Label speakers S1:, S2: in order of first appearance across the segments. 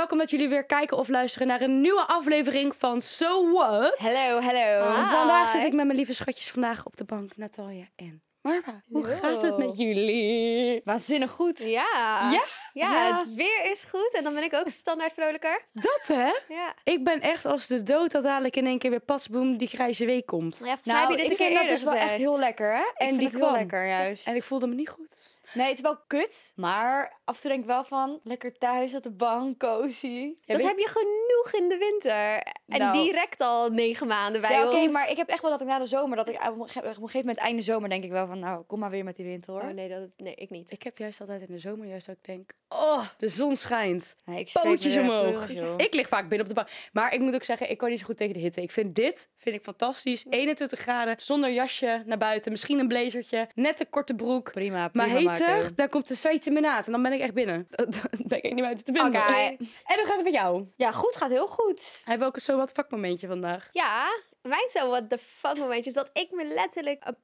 S1: welkom dat jullie weer kijken of luisteren naar een nieuwe aflevering van So What.
S2: Hallo.
S1: Vandaag zit ik met mijn lieve schatjes vandaag op de bank, Natalia en Marwa. Hoe gaat het met jullie?
S2: Waanzinnig goed.
S3: Ja, het weer is goed en dan ben ik ook standaard vrolijker.
S1: Dat hè?
S3: Ja,
S1: Ik ben echt als de dood dat dadelijk in één keer weer patsboom die grijze week komt.
S3: ja volgens mij heb je dit
S2: ik
S3: een keer
S2: vind dat
S3: eerder
S2: dus wel
S3: gezegd.
S2: echt heel lekker, hè?
S1: En
S2: Ik
S1: die
S2: vind het heel
S1: kwam.
S2: lekker, juist.
S1: En ik voelde me niet goed.
S2: Nee, het is wel kut, maar af en toe denk ik wel van... Lekker thuis op de bank, cozy.
S3: Dat heb je genoeg in de winter. En
S2: Nou.
S3: direct al 9 maanden bij
S2: Ja,
S3: ons.
S2: oké, maar ik heb echt wel dat ik na de zomer... dat ik op een gegeven moment einde zomer denk ik wel van... Nou, kom maar weer met die winter, hoor.
S3: Oh nee, ik niet.
S1: Ik heb juist altijd in de zomer juist dat ik denk, oh, de zon schijnt.
S2: Nee, ik zweet me
S1: Pootjes
S2: de
S1: omhoog.
S2: pleuris, joh.
S1: Ik lig vaak binnen op de bank. Maar ik moet ook zeggen, ik kan niet zo goed tegen de hitte. Ik vind dit fantastisch. 21 graden, zonder jasje naar buiten. Misschien een blazertje, net een korte broek.
S2: Prima
S1: Maar heter,
S2: maken.
S1: daar komt de zweetterminaat en dan ben ik echt binnen. Dan ben ik echt niet buiten te vinden.
S2: Oké.
S1: En hoe gaat het met jou?
S2: Ja, goed, gaat heel goed.
S1: Hebben we ook een zo wat vakmomentje vandaag?
S3: Ja, mijn zo what the fuck momentje is dat ik me letterlijk een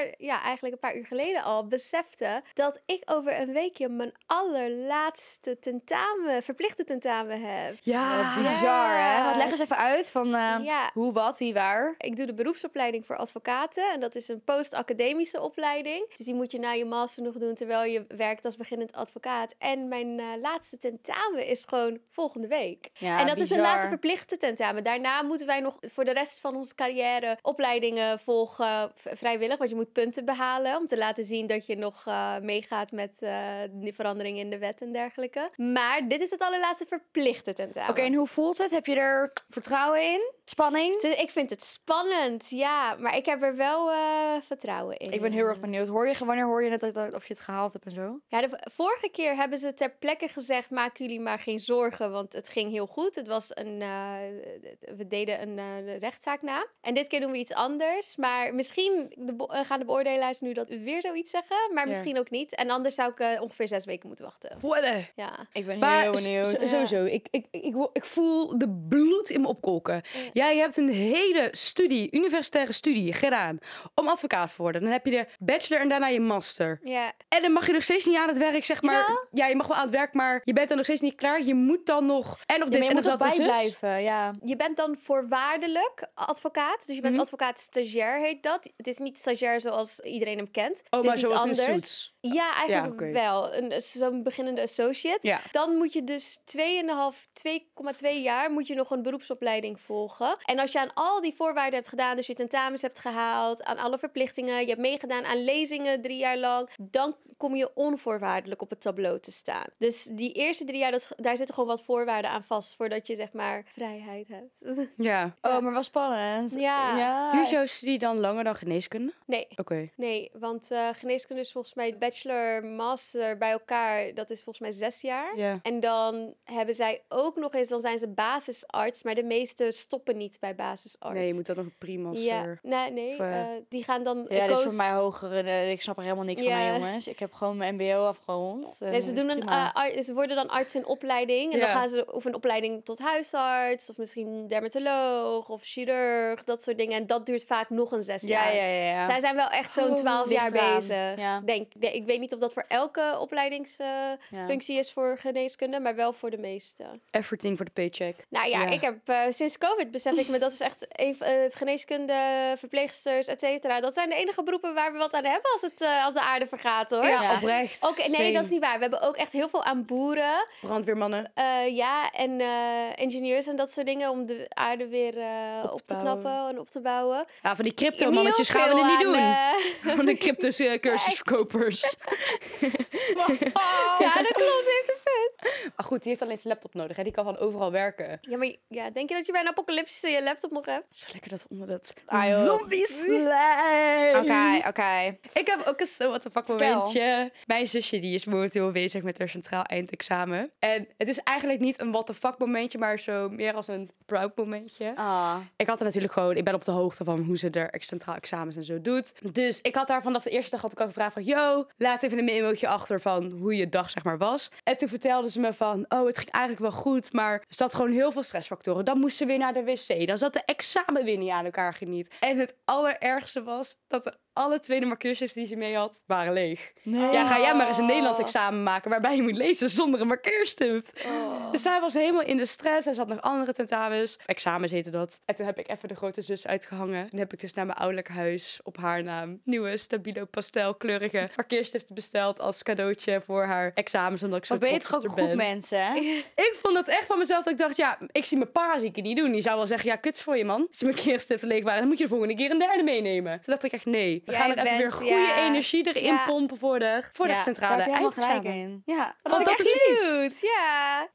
S3: paar uur geleden al besefte dat ik over een weekje mijn allerlaatste verplichte tentamen heb.
S1: Ja,
S2: Bizar, hè?
S3: Ja.
S2: Want leg eens even uit van
S3: Ja.
S2: hoe, wat, wie, waar.
S3: Ik doe de beroepsopleiding voor advocaten en dat is een post-academische opleiding. Dus die moet je na je master nog doen terwijl je werkt als beginnend advocaat. En mijn laatste tentamen is gewoon volgende week.
S2: Ja,
S3: en dat is de
S2: bizar.
S3: laatste verplichte tentamen. Daarna moeten wij nog voor de rest van onze carrière opleidingen volgen vrijwillig. Want je moet punten behalen om te laten zien dat je nog meegaat met de veranderingen in de wet en dergelijke. Maar dit is het allerlaatste verplichte tentamen.
S2: Oké, en hoe voelt het? Heb je er vertrouwen in? Spanning?
S3: Ik vind het spannend, ja. Maar ik heb er wel vertrouwen in.
S2: Ik ben heel erg benieuwd. Wanneer hoor je net of je het gehaald hebt en zo?
S3: Ja, de vorige keer hebben ze ter plekke gezegd... maak jullie maar geen zorgen, want het ging heel goed. Het was we deden een rechtszaak na. En dit keer doen we iets anders. Maar misschien gaan de beoordelaars nu dat weer zoiets zeggen. Maar misschien ook niet. En anders zou ik ongeveer 6 weken moeten wachten. Ja.
S2: Ik ben
S1: Maar
S2: heel benieuwd.
S1: Sowieso, ik voel de bloed in me opkolken. Jij hebt een hele universitaire studie gedaan om advocaat te worden. Dan heb je de bachelor en daarna je master.
S3: Ja.
S1: En dan mag je nog steeds niet aan het werk, zeg maar.
S3: Jawel.
S1: Ja, je mag wel aan het werk, maar je bent dan nog steeds niet klaar. Je moet dan nog... En nog
S2: Ja,
S1: dit
S2: maar je
S1: en
S2: moet
S1: nog
S2: toch
S1: dat en zus.
S3: dus.
S2: bijblijven, ja.
S3: Je bent dan voorwaardelijk advocaat. Dus je bent advocaat-stagiair, heet dat. Het is niet stagiair zoals iedereen hem kent.
S1: Oh,
S3: het
S1: maar
S3: is iets
S1: zoals in
S3: anders.
S1: Suits.
S3: Ja, eigenlijk
S1: Ja, oké.
S3: wel. Zo'n beginnende associate.
S1: Ja.
S3: Dan moet je dus 2,2 jaar moet je nog een beroepsopleiding volgen. En als je aan al die voorwaarden hebt gedaan, dus je tentamens hebt gehaald, aan alle verplichtingen, je hebt meegedaan aan lezingen 3 jaar lang, dan kom je onvoorwaardelijk op het tableau te staan. Dus die eerste 3 jaar, daar zitten gewoon wat voorwaarden aan vast, voordat je zeg maar vrijheid hebt.
S1: Ja.
S2: Oh, maar wel spannend.
S3: Ja.
S1: Duurt jouw studie dan langer dan geneeskunde?
S3: Nee.
S1: Oké.
S3: Nee, want geneeskunde is volgens mij bachelor, master bij elkaar. Dat is volgens mij 6 jaar.
S1: Ja.
S3: En dan hebben zij ook nog eens, dan zijn ze basisarts. Maar de meeste stoppen niet bij basisarts.
S1: Nee, je moet dan nog een pre-master.
S3: Ja, nee.
S1: Of,
S3: Die gaan dan...
S2: Ja, dit is voor mij hoger. Ik snap er helemaal niks van,
S3: Ja.
S2: hè, jongens. Ik heb gewoon mijn mbo afgerond.
S3: Nee, ze worden dan arts in opleiding. En
S1: Ja.
S3: dan gaan ze of een opleiding tot huisarts. Of misschien dermatoloog of chirurg. Dat soort dingen. En dat duurt vaak nog een 6 jaar.
S2: Ja.
S3: Zij zijn wel echt zo'n 12 jaar
S2: ligt eraan.
S3: bezig.
S2: Ja.
S3: Ik weet niet of dat voor elke opleidingsfunctie is voor geneeskunde, maar wel voor de meeste.
S1: Everything voor de paycheck.
S3: Nou ja,
S1: Ja.
S3: ik heb sinds COVID besef ik me dat is echt geneeskunde, verpleegsters, et cetera. Dat zijn de enige beroepen waar we wat aan hebben als de aarde vergaat, hoor.
S1: Ja,
S2: Ja.
S1: oprecht.
S3: Oké, nee, dat is niet waar. We hebben ook echt heel veel aan boeren.
S1: Brandweermannen.
S3: En ingenieurs en dat soort dingen om de aarde weer op te
S1: bouwen.
S3: knappen en op te bouwen.
S1: Ja, van die
S3: Ik heb
S1: crypto-mannetjes
S3: heel
S1: gaan we
S3: veel
S1: het niet doen.
S3: aan,
S1: Van de crypto-cursusverkopers.
S3: Ja, dat klopt. Ze heeft een vet.
S1: Maar goed, die heeft alleen zijn laptop nodig. Hè? Die kan van overal werken.
S3: Ja, maar denk je dat je bij een apocalypse je laptop nog hebt?
S1: Zo lekker dat onder dat
S2: joh.
S1: zombie-slime.
S2: Oké.
S1: Ik heb ook een zo wat een vakmomentje. Mijn zusje die is momenteel bezig met haar centraal eindexamen. En het is eigenlijk niet een what the fuck momentje, maar zo meer als een proud momentje.
S2: Ah.
S1: Ik had er natuurlijk gewoon, ik ben op de hoogte van hoe ze er centraal examens en zo doet. Dus ik had daar vanaf de eerste dag had ik al gevraagd van, yo, laat even een memootje achter van hoe je dag zeg maar was. En toen vertelde ze me van, oh, het ging eigenlijk wel goed, maar er zat gewoon heel veel stressfactoren. Dan moest ze weer naar de wc, dan zat de examen weer niet aan elkaar geniet. En het allerergste was dat er alle tweede markeerstiften die ze mee had, waren leeg.
S2: Nee.
S1: Ja, ga jij maar eens een Nederlands examen maken waarbij je moet lezen zonder een markeerstift. Dus zij was helemaal in de stress. En ze had nog andere tentamens. Examens heette dat. En toen heb ik even de grote zus uitgehangen. Toen heb ik dus naar mijn ouderlijk huis op haar naam nieuwe stabilo pastelkleurige markeerstiften besteld als cadeautje voor haar examens. Omdat ik zo
S2: Wat ben je
S1: trots
S2: toch
S1: op
S2: ook
S1: haar
S2: goed,
S1: ben.
S2: mensen?
S1: Ik vond het echt van mezelf dat ik dacht, ja, ik zie mijn pa zie ik het niet doen. Die zou wel zeggen, ja, kuts voor je man. Als je markeerstiften leeg waren, dan moet je de volgende keer een derde meenemen. Toen dacht ik echt, nee. We gaan
S3: Jij
S1: er even weer
S3: bent-
S1: goede
S3: ja.
S1: energie erin
S3: Ja.
S1: pompen voor de
S2: Ja,
S1: centrale
S2: daar heb je helemaal gelijk
S1: eindexamen.
S2: in. Ja,
S3: Dat vind ik
S1: dat
S3: echt
S1: is lief.
S3: cute. Ja.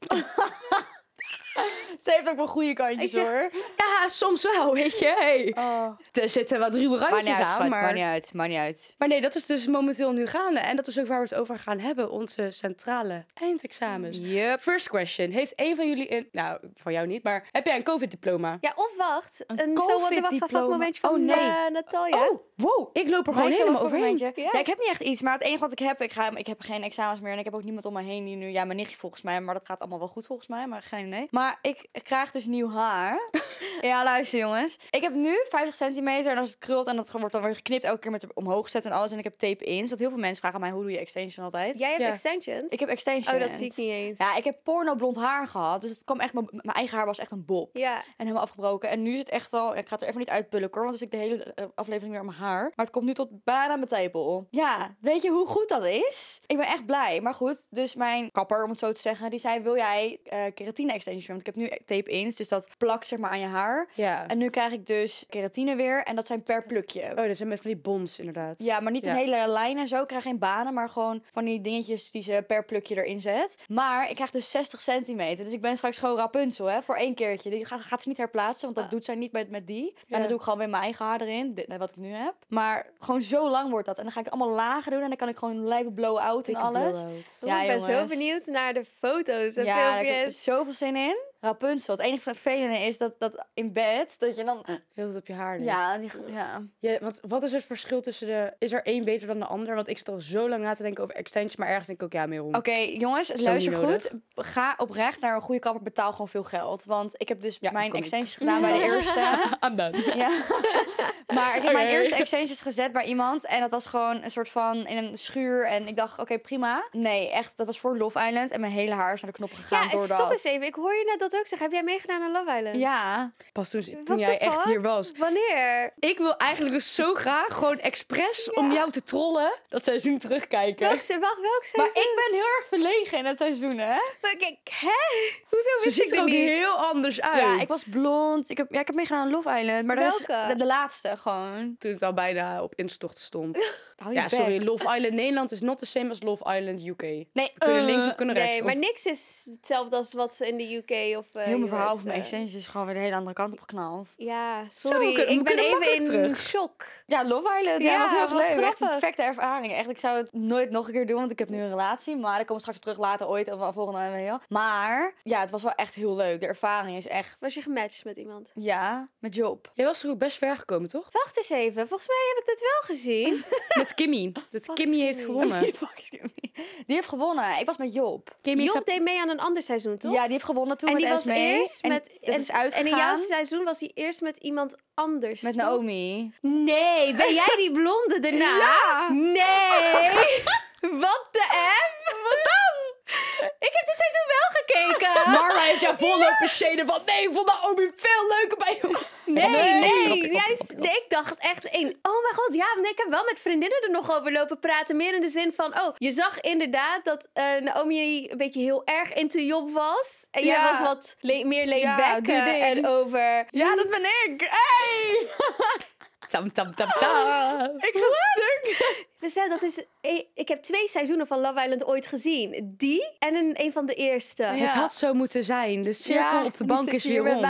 S2: ze heeft ook wel goede kantjes, hoor.
S1: Ja, soms wel, weet je. Hey. Er zitten wat ruwe
S2: Maar
S1: randjes
S2: niet uit,
S1: aan,
S2: schat.
S1: maar...
S2: Maar niet uit, maar niet uit.
S1: Maar nee, dat is dus momenteel nu gaande. En dat is ook waar we het over gaan hebben. Onze centrale eindexamens.
S2: Yup.
S1: First question. Heeft een van jullie een... Nou, van jou niet, maar heb jij een COVID-diploma?
S3: Ja, of wacht.
S2: Een
S3: Een zo wat
S2: COVID-diploma.
S3: momentje van
S2: Oh, nee.
S3: Natalia.
S1: Oh, wow. Ik loop er gewoon
S2: Maar
S1: helemaal overheen.
S3: Ja.
S2: Ja, ik heb niet echt iets, maar het enige wat ik heb, ik heb geen examens meer en ik heb ook niemand om me heen die nu, ja, mijn nichtje volgens mij, maar dat gaat allemaal wel goed volgens mij, maar geen idee. Maar ik krijg dus nieuw haar. Ja, luister jongens. Ik heb nu 50 centimeter en als het krult en dat wordt dan weer geknipt elke keer met omhoog gezet en alles en ik heb tape in. Zodat heel veel mensen vragen mij, hoe doe je extension altijd?
S3: Jij hebt
S1: Ja.
S3: extensions?
S2: Ik heb extensions.
S3: Oh, dat zie ik niet eens.
S2: Ja, ik heb porno blond haar gehad, dus het kwam echt, mijn eigen haar was echt een bob.
S3: Ja.
S2: En helemaal afgebroken. En nu is het echt al... Ik ga het er even niet uitpulken hoor. Want dus ik de hele aflevering weer aan mijn haar. Maar het komt nu tot bijna mijn tepel. Ja, weet je hoe goed dat is? Ik ben echt blij. Maar goed, dus mijn kapper, om het zo te zeggen... Die zei, wil jij keratine extension? Want ik heb nu tape ins. Dus dat plakt zeg maar aan je haar.
S1: Ja.
S2: En nu krijg ik dus keratine weer. En dat zijn per plukje.
S1: Oh, dat zijn met van die bons inderdaad.
S2: Ja, maar niet een hele lijn en zo. Ik krijg geen banen, maar gewoon van die dingetjes die ze per plukje erin zet. Maar ik krijg dus 60 centimeter. Dus ik ben straks gewoon Rapunzel, hè. Voor 1 keertje. Die gaat ze niet herplaatsen, want dat doet zij niet met die. En dan doe ik gewoon weer mijn eigen haar erin, wat ik nu heb. Maar gewoon zo lang wordt dat. En dan ga ik allemaal lager doen en dan kan ik gewoon lijpen blow-out en
S1: Dikke
S2: alles.
S1: blowout.
S3: Ja, ik ben zo
S2: jongens.
S3: benieuwd naar de foto's en
S2: Ja, daar heb ik
S3: filmpjes.
S2: zoveel zin in. Rapunzel. Het enige vervelende is dat in bed, dat je dan...
S1: Heel goed op je haar.
S2: Ja,
S1: ligt.
S2: ja.
S1: Ja, wat is het verschil tussen de... Is er één beter dan de ander? Want ik zit al zo lang na te denken over extensions, maar ergens denk ik ook, ja, Merel.
S2: Oké, jongens,
S1: Zo
S2: luister
S1: niet
S2: goed. Ga oprecht naar een goede kapper, betaal gewoon veel geld. Want ik heb dus
S1: Ja,
S2: mijn
S1: kon ik.
S2: extensions gedaan bij de eerste.
S1: I'm done.
S2: Ja. Maar ik heb mijn
S1: Oké.
S2: eerste extensions gezet bij iemand. En dat was gewoon een soort van in een schuur. En ik dacht, oké, prima. Nee, echt, dat was voor Love Island. En mijn hele haar is naar de knop gegaan
S3: Ja,
S2: door
S3: stop
S2: dat.
S3: eens even. Ik hoor je net dat ook zeggen. Heb jij meegedaan aan Love Island?
S2: Ja.
S1: Pas toen
S3: What
S1: jij
S3: the
S1: echt
S3: fuck?
S1: hier was.
S3: Wanneer?
S1: Ik wil eigenlijk dus zo graag, gewoon expres, om jou te trollen, dat seizoen terugkijken.
S3: Wacht, welk
S2: Maar
S3: seizoen?
S2: ik ben heel erg verlegen in het seizoen, hè?
S3: Maar kijk, hè? Hoezo
S1: Ze
S3: wist ik
S1: ziet er
S3: dit
S1: ook
S3: niet?
S1: heel anders uit.
S2: Ja, ik was blond. Ik heb meegedaan aan Love Island. Maar dat is
S3: Welke?
S2: de laatste gewoon.
S1: Toen het al bijna op instocht stond.
S2: Hou je
S1: Ja,
S2: bek.
S1: sorry, Love Island Nederland is not the same as Love Island UK.
S2: Nee,
S1: We kunnen links of kunnen rechts.
S3: Nee, maar
S1: Of-
S3: niks is hetzelfde als wat ze in de UK of
S2: heel mijn verhaal
S3: US,
S2: van mijn extensions is gewoon weer de hele andere kant op geknald.
S3: Ja,
S1: we
S3: sorry.
S1: kunnen- we
S3: ik ben
S1: kunnen
S3: even
S1: makkelijk
S3: in
S1: terug.
S3: shock.
S2: Ja, Love Island. Ja,
S3: Ja,
S2: was heel
S3: wat
S2: leuk. Echt een
S3: grappig.
S2: perfecte ervaring. Echt, ik zou het nooit nog een keer doen, want ik heb nu een relatie. Maar ik kom straks op terug later ooit of wel volgende video. Maar ja, het was wel echt heel leuk. De ervaring is echt...
S3: Was je gematcht met iemand?
S2: Ja, met Job.
S1: Jij was er ook best ver gekomen, toch?
S3: Wacht eens even. Volgens mij heb ik dit wel gezien.
S1: Met Kimmy. Dat
S3: Fuck
S1: Kimmy
S3: is
S1: heeft
S3: Kimmy?
S1: gewonnen.
S2: Die heeft gewonnen. Ik was met Job.
S1: Kimmy
S3: Job deed mee aan een ander seizoen, toch?
S2: Ja, die heeft gewonnen toen
S3: en die
S2: met
S3: was
S2: Esmee.
S3: eerst
S2: En
S3: met...
S2: dat is uitgegaan.
S3: En in jouw seizoen was hij eerst met iemand anders,
S2: Met
S3: toch?
S2: Naomi.
S3: Nee, ben jij die blonde daarna?
S2: Ja.
S3: Nee! Wat de F? Wat dan? Ik heb dit seizoen wel gekeken.
S1: Marla heeft jou vol lopen shaden van... Nee, ik vond Naomi veel leuker bij jou.
S3: Nee. Ik dacht echt oh mijn god, ja, want ik heb wel met vriendinnen er nog over lopen praten. Meer in de zin van, oh, je zag inderdaad dat Naomi een beetje heel erg into Job was. En jij
S2: Ja.
S3: was wat meer laid
S2: Ja,
S3: back
S2: doe ding.
S3: en over...
S2: Ja, dat ben ik. Hey!
S1: Tam, tam, tam, tam.
S2: Ik ga stuk.
S3: Besef, dat is... Ik heb 2 seizoenen van Love Island ooit gezien. Die en een van de eerste.
S2: Ja.
S1: Het had zo moeten zijn. De cirkel op de bank is weer rond.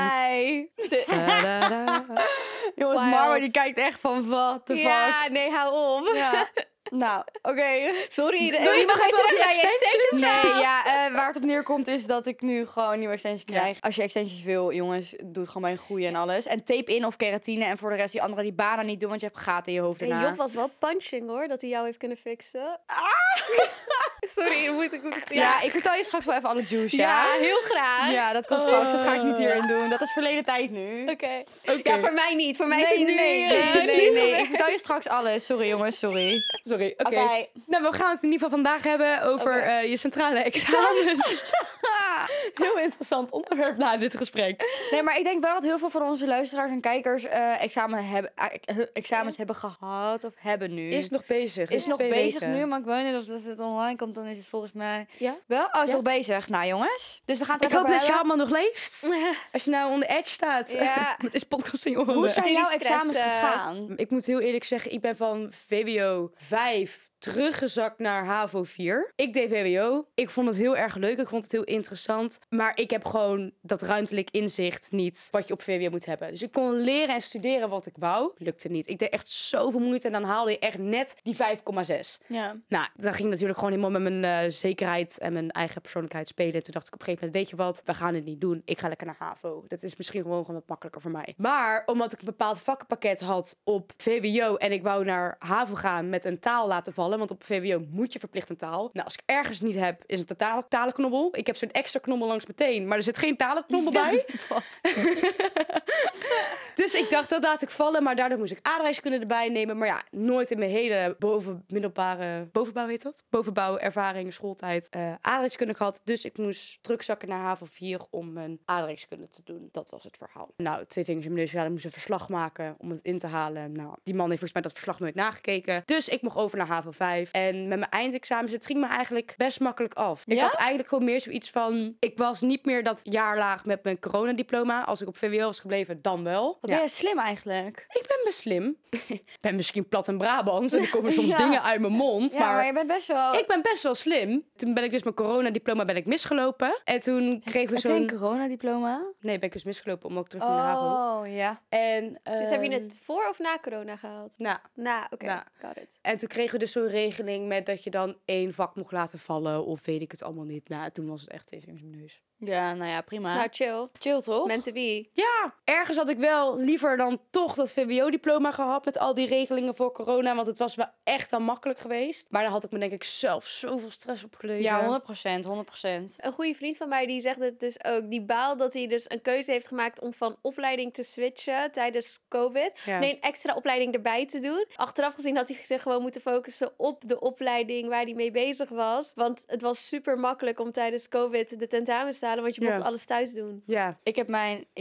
S1: Da-da-da.
S2: Jongens,
S3: Wild.
S2: Marwa die kijkt echt van what the fuck.
S3: Ja, nee, hou op.
S2: Ja. Nou, oké.
S3: Sorry,
S1: Wil
S3: je
S1: je
S3: mag
S1: nog
S3: weer
S1: even
S3: terug
S1: over
S3: naar je
S1: extensions?
S3: extensions.
S2: Nee, ja, waar het op neerkomt is dat ik nu gewoon nieuwe extensions krijg. Als je extensions wil, jongens, doe het gewoon bij een goeie en alles. En tape in of keratine. En voor de rest die andere die banen niet doen, want je hebt gaten in je hoofd
S3: En
S2: erna.
S3: Job was wel punching hoor, dat hij jou heeft kunnen fixen. Sorry, dan moet ik...
S2: Ja, ik vertel je straks wel even alle juice,
S3: Ja, heel graag.
S2: Ja, dat komt straks. Dat ga ik niet hierin doen. Dat is verleden tijd nu.
S3: Oké. Ja, voor mij niet. Voor mij is het nu...
S2: Nee. Ik vertel je straks alles. Sorry, jongens, sorry.
S1: Sorry, oké.
S2: Oké.
S1: Nou, we gaan het in ieder geval vandaag hebben over je centrale examens. Heel interessant onderwerp na dit gesprek.
S2: Nee, maar ik denk wel dat heel veel van onze luisteraars en kijkers examens hebben gehad of hebben nu.
S1: Is nog bezig.
S2: Is nog
S1: 2
S2: bezig
S1: weken.
S2: nu, maar ik weet niet of als het online komt, dan is het volgens mij...
S1: Ja?
S2: Wel? Oh, is
S1: Ja.
S2: nog bezig. Nou, jongens. Dus we gaan het
S1: Ik
S2: even
S1: hoop dat
S2: over
S1: je
S2: hebben.
S1: allemaal nog leeft. Als je nou on the edge staat
S3: Ja.
S1: met deze podcast in je oren.
S2: Hoe zijn jouw
S3: Studiestress,
S2: examens gegaan?
S1: Ik moet heel eerlijk zeggen, ik ben van VWO 5 teruggezakt naar HAVO 4. Ik deed VWO. Ik vond het heel erg leuk. Ik vond het heel interessant. Maar ik heb gewoon dat ruimtelijk inzicht niet wat je op VWO moet hebben. Dus ik kon leren en studeren wat ik wou. Lukte niet. Ik deed echt zoveel moeite en dan haalde je echt net die 5,6.
S2: Ja.
S1: Nou, dan ging ik natuurlijk gewoon helemaal met mijn zekerheid en mijn eigen persoonlijkheid spelen. Toen dacht ik op een gegeven moment, weet je wat, we gaan het niet doen. Ik ga lekker naar HAVO. Dat is misschien gewoon wat makkelijker voor mij. Maar omdat ik een bepaald vakkenpakket had op VWO en ik wou naar HAVO gaan met een taal laten vallen, want op VWO moet je verplicht een taal. Nou, als ik ergens niet heb, is het een talenknobbel. Ik heb zo'n extra knobbel langs mijn teen, maar er zit geen talenknobbel bij. Dus ik dacht, dat laat ik vallen. Maar daardoor moest ik aardrijkskunde erbij nemen. Maar ja, nooit in mijn hele bovenbouw heet dat? Bovenbouw, ervaring, schooltijd, aardrijkskunde gehad. Dus ik moest terugzakken naar HAVO 4 om mijn aardrijkskunde te doen. Dat was het verhaal. Nou, 2 vingers in mijn neus. Ja, dan moest een verslag maken om het in te halen. Nou, die man heeft volgens mij dat verslag nooit nagekeken. Dus ik mocht over naar HAVO 5. En met mijn eindexamens, het ging me eigenlijk best makkelijk af. Ik
S2: Ja?
S1: had eigenlijk gewoon meer zoiets van, ik was niet meer dat jaarlaag met mijn coronadiploma. Als ik op VWO was gebleven, dan wel.
S2: Wat ben jij slim eigenlijk.
S1: Ik ben best slim. Ik ben misschien plat en Brabants en er komen soms
S2: Ja.
S1: dingen uit mijn mond.
S2: Ja, maar
S1: maar
S2: je bent best wel...
S1: ik ben best wel slim. Toen ben ik dus mijn coronadiploma misgelopen. En toen kregen we
S2: Heb je een
S1: zo'n...
S2: coronadiploma?
S1: Nee, ben ik dus misgelopen omdat ik terug ging naar HAVO.
S2: Oh, ja.
S1: En,
S3: Dus heb je het voor of na corona gehaald?
S1: Nou,
S3: Oké.
S1: Nou.
S3: Got it.
S1: en toen kregen we dus zo'n regeling met dat je dan 1 vak mocht laten vallen. Of weet ik het allemaal niet. Nou, toen was het echt 2 vingers in mijn neus.
S2: Ja, nou ja, prima.
S3: Nou, chill.
S2: Chill, toch?
S3: Meant to be.
S1: Ja, ergens had ik wel liever dan toch dat VWO-diploma gehad met al die regelingen voor corona. Want het was wel echt dan makkelijk geweest. Maar dan had ik me denk ik zelf zoveel stress opgeleverd.
S2: Ja, 100%.
S3: Een goede vriend van mij die zegt het dus ook. Die baalt dat hij dus een keuze heeft gemaakt om van opleiding te switchen tijdens COVID.
S1: Ja.
S3: Nee, een extra opleiding erbij te doen. Achteraf gezien had hij zich gewoon moeten focussen op de opleiding waar hij mee bezig was. Want het was super makkelijk om tijdens COVID de tentamens te halen. Want je mocht
S1: Ja.
S3: alles thuis doen.
S1: Ja.
S2: Ik heb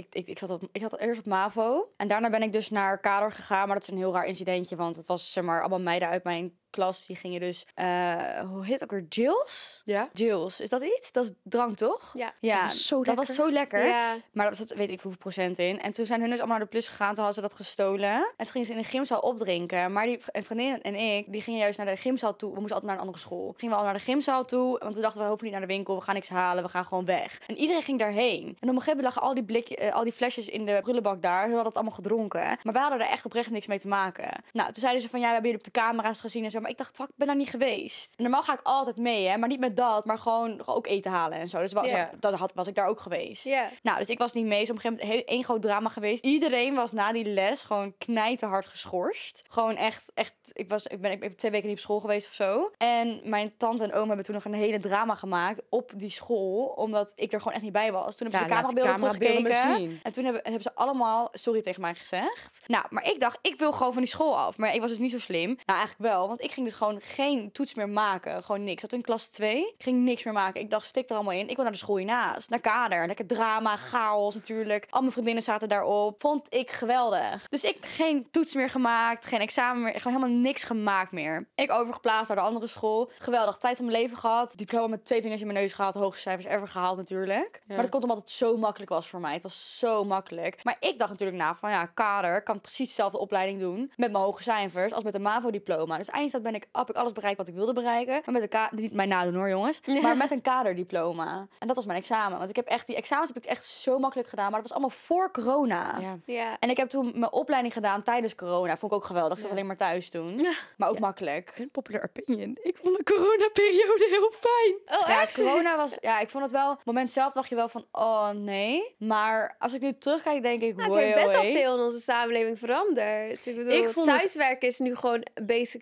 S2: ik zat eerst op MAVO. En daarna ben ik dus naar kader gegaan. Maar dat is een heel raar incidentje. Want het was zeg maar allemaal meiden uit mijn klas. Die gingen dus... hoe heet het ook weer? Jills?
S1: Ja?
S2: Jills. Is dat iets? Dat is drank, toch?
S3: Ja.
S2: Ja,
S1: was zo
S2: dat was zo lekker.
S3: Ja.
S2: Maar dat zat weet ik hoeveel procent in. En toen zijn hun dus allemaal naar de plus gegaan. Toen hadden ze dat gestolen. En toen gingen ze in de gymzaal opdrinken. Maar een vriendin en ik, die gingen juist naar de gymzaal toe. We moesten altijd naar een andere school. Gingen we al naar de gymzaal toe. Want we dachten, we hoeven niet naar de winkel. We gaan niks halen. We gaan gewoon weg. En iedereen ging daarheen. En op een gegeven moment lagen al die flesjes in de prullenbak daar. Ze hadden het allemaal gedronken. Maar wij hadden er echt oprecht niks mee te maken. Nou, toen zeiden ze van, ja, we hebben jullie op de camera's gezien en zo. Maar ik dacht, fuck, ik ben daar niet geweest. En normaal ga ik altijd mee, hè. Maar niet met dat, maar gewoon ook eten halen en zo. Dus was ik daar ook geweest.
S3: Ja.
S2: Nou, dus ik was niet mee. Dus op een gegeven moment één groot drama geweest. Iedereen was na die les gewoon knijterhard geschorst. Gewoon echt. Ik heb 2 weken niet op school geweest of zo. En mijn tante en oom hebben toen nog een hele drama gemaakt op die school. Omdat ik er gewoon echt niet bij was. Toen hebben ze de camerabeelden teruggekeken. En toen hebben ze allemaal sorry tegen mij gezegd. Nou, maar ik dacht, ik wil gewoon van die school af. Maar ik was dus niet zo slim. Nou, eigenlijk wel. Want ik ging dus gewoon geen toets meer maken. Gewoon niks. Ik zat in klas 2. Ik ging niks meer maken. Ik dacht, stik er allemaal in. Ik wil naar de school hiernaast. Naar kader. Lekker drama, chaos natuurlijk. Al mijn vriendinnen zaten daarop. Vond ik geweldig. Dus ik geen toets meer gemaakt. Geen examen meer. Gewoon helemaal niks gemaakt meer. Ik overgeplaatst naar de andere school. Geweldig. Tijd van mijn leven gehad. Diploma met 2 vingers in mijn neus gehaald. Hoogste cijfers ever gehaald natuurlijk. Maar dat komt omdat het zo makkelijk was voor mij. Het was zo makkelijk. Maar ik dacht natuurlijk na van ja, kader kan precies dezelfde opleiding doen. Met mijn hoge cijfers als met een MAVO-diploma. Dus eindstand heb ik alles bereikt wat ik wilde bereiken. Maar met een niet mijn nadoen hoor jongens. Maar met een kaderdiploma. En dat was mijn examen. Want ik heb echt die examens heb ik echt zo makkelijk gedaan. Maar dat was allemaal voor corona.
S1: Ja.
S3: Ja.
S2: En ik heb toen mijn opleiding gedaan tijdens corona. Vond ik ook geweldig. Ik zat alleen maar thuis toen. Maar ook makkelijk.
S1: Unpopular opinion. Ik vond de coronaperiode heel fijn.
S3: Oh,
S2: Ja,
S3: echt?
S2: corona was... Ja, ik vond het wel... Op het moment zelf dacht je wel van... Oh, nee. Maar als ik nu terugkijk, denk ik...
S3: Nou, het heeft best wel veel in onze samenleving veranderd. Ik bedoel,
S1: Ik vond het-
S3: thuiswerken is nu gewoon basically de norm.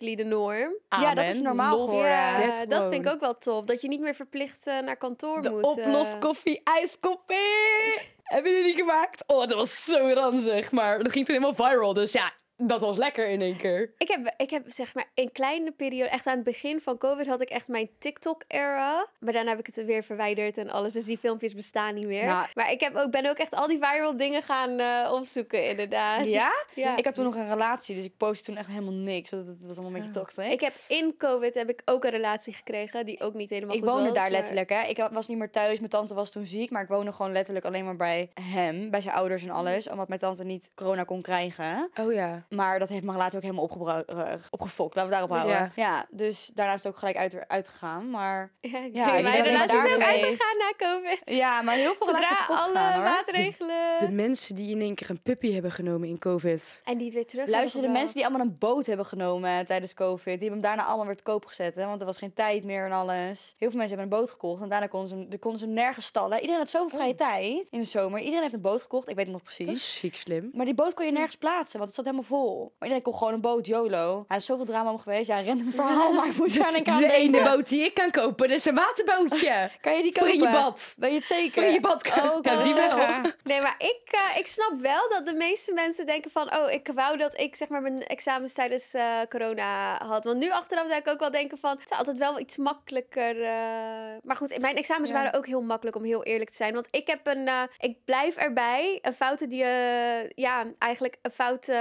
S3: norm.
S2: Ja, dat is normaal
S1: Love
S2: geworden.
S3: Ja,
S1: that
S3: dat
S1: gewoon.
S3: vind ik ook wel top. Dat je niet meer verplicht naar kantoor
S1: De
S3: moet.
S1: oploskoffie ijskoffie. Heb je die niet gemaakt? Oh, dat was zo ranzig. Maar dat ging toen helemaal viral. Dus ja, dat was lekker in één keer.
S3: Ik heb zeg maar een kleine periode, echt aan het begin van COVID had ik echt mijn TikTok-era. Maar daarna heb ik het weer verwijderd en alles. Dus die filmpjes bestaan niet meer.
S2: Nou,
S3: maar ik ben ook echt al die viral dingen gaan opzoeken, inderdaad.
S2: Ja?
S3: Ja.
S2: Ik had toen nog een relatie, dus ik postte toen echt helemaal niks. Dat was allemaal een beetje tochtig.
S3: Ik heb in COVID heb ik ook een relatie gekregen die ook niet helemaal
S2: Ik
S3: goed was.
S2: woonde daar
S3: maar-
S2: letterlijk, hè. Ik was niet meer thuis. Mijn tante was toen ziek. Maar ik woonde gewoon letterlijk alleen maar bij hem. Bij zijn ouders en alles. Omdat mijn tante niet corona kon krijgen.
S1: Oh ja.
S2: Maar dat heeft mijn relatie ook helemaal opgefokt. Laten we daarop houden.
S1: Ja.
S2: Ja, dus daarna is het ook gelijk uitgegaan. Maar
S3: Ja,
S2: ik
S3: mijn
S2: ben
S3: relatie is
S2: daar
S3: ook
S2: geweest.
S3: uitgegaan na COVID.
S2: ja, maar heel veel relaties
S3: Zodra
S2: kapot
S3: alle
S2: gegaan, hoor.
S3: maatregelen...
S1: De mensen die in één keer een puppy hebben genomen in COVID.
S3: En die het weer terug
S2: Luister, de
S3: hebben
S2: mensen die allemaal een boot hebben genomen tijdens COVID, die hebben hem daarna allemaal weer te koop gezet. Hè? Want er was geen tijd meer en alles. Heel veel mensen hebben een boot gekocht en daarna konden ze hem nergens stallen. Iedereen had zoveel vrije tijd in de zomer. Iedereen heeft een boot gekocht, ik weet het nog
S1: Dat
S2: precies.
S1: is ziek slim.
S2: Maar die boot kon je nergens plaatsen, want het zat helemaal vol. Maar iedereen kon gewoon een boot, YOLO. Er is zoveel drama om geweest. Ja, random verhaal, maar ik moet er aan een
S1: De ene boot die ik kan kopen, dat is een waterbootje.
S2: Kan je die
S1: Voor
S2: kopen?
S1: in je bad.
S2: Weet je het zeker?
S1: Voor in je badkamer.
S2: Oh, ik
S1: Ja,
S2: wou
S1: die
S2: het
S1: wel.
S2: zeggen.
S3: Nee, maar ik snap wel dat de meeste mensen denken van... Oh, ik wou dat ik zeg maar mijn examens tijdens corona had. Want nu achteraf zou ik ook wel denken van... Het is altijd wel iets makkelijker. Maar goed, mijn examens waren ook heel makkelijk om heel eerlijk te zijn. Want ik heb ik blijf erbij. Een foute die... eigenlijk een foute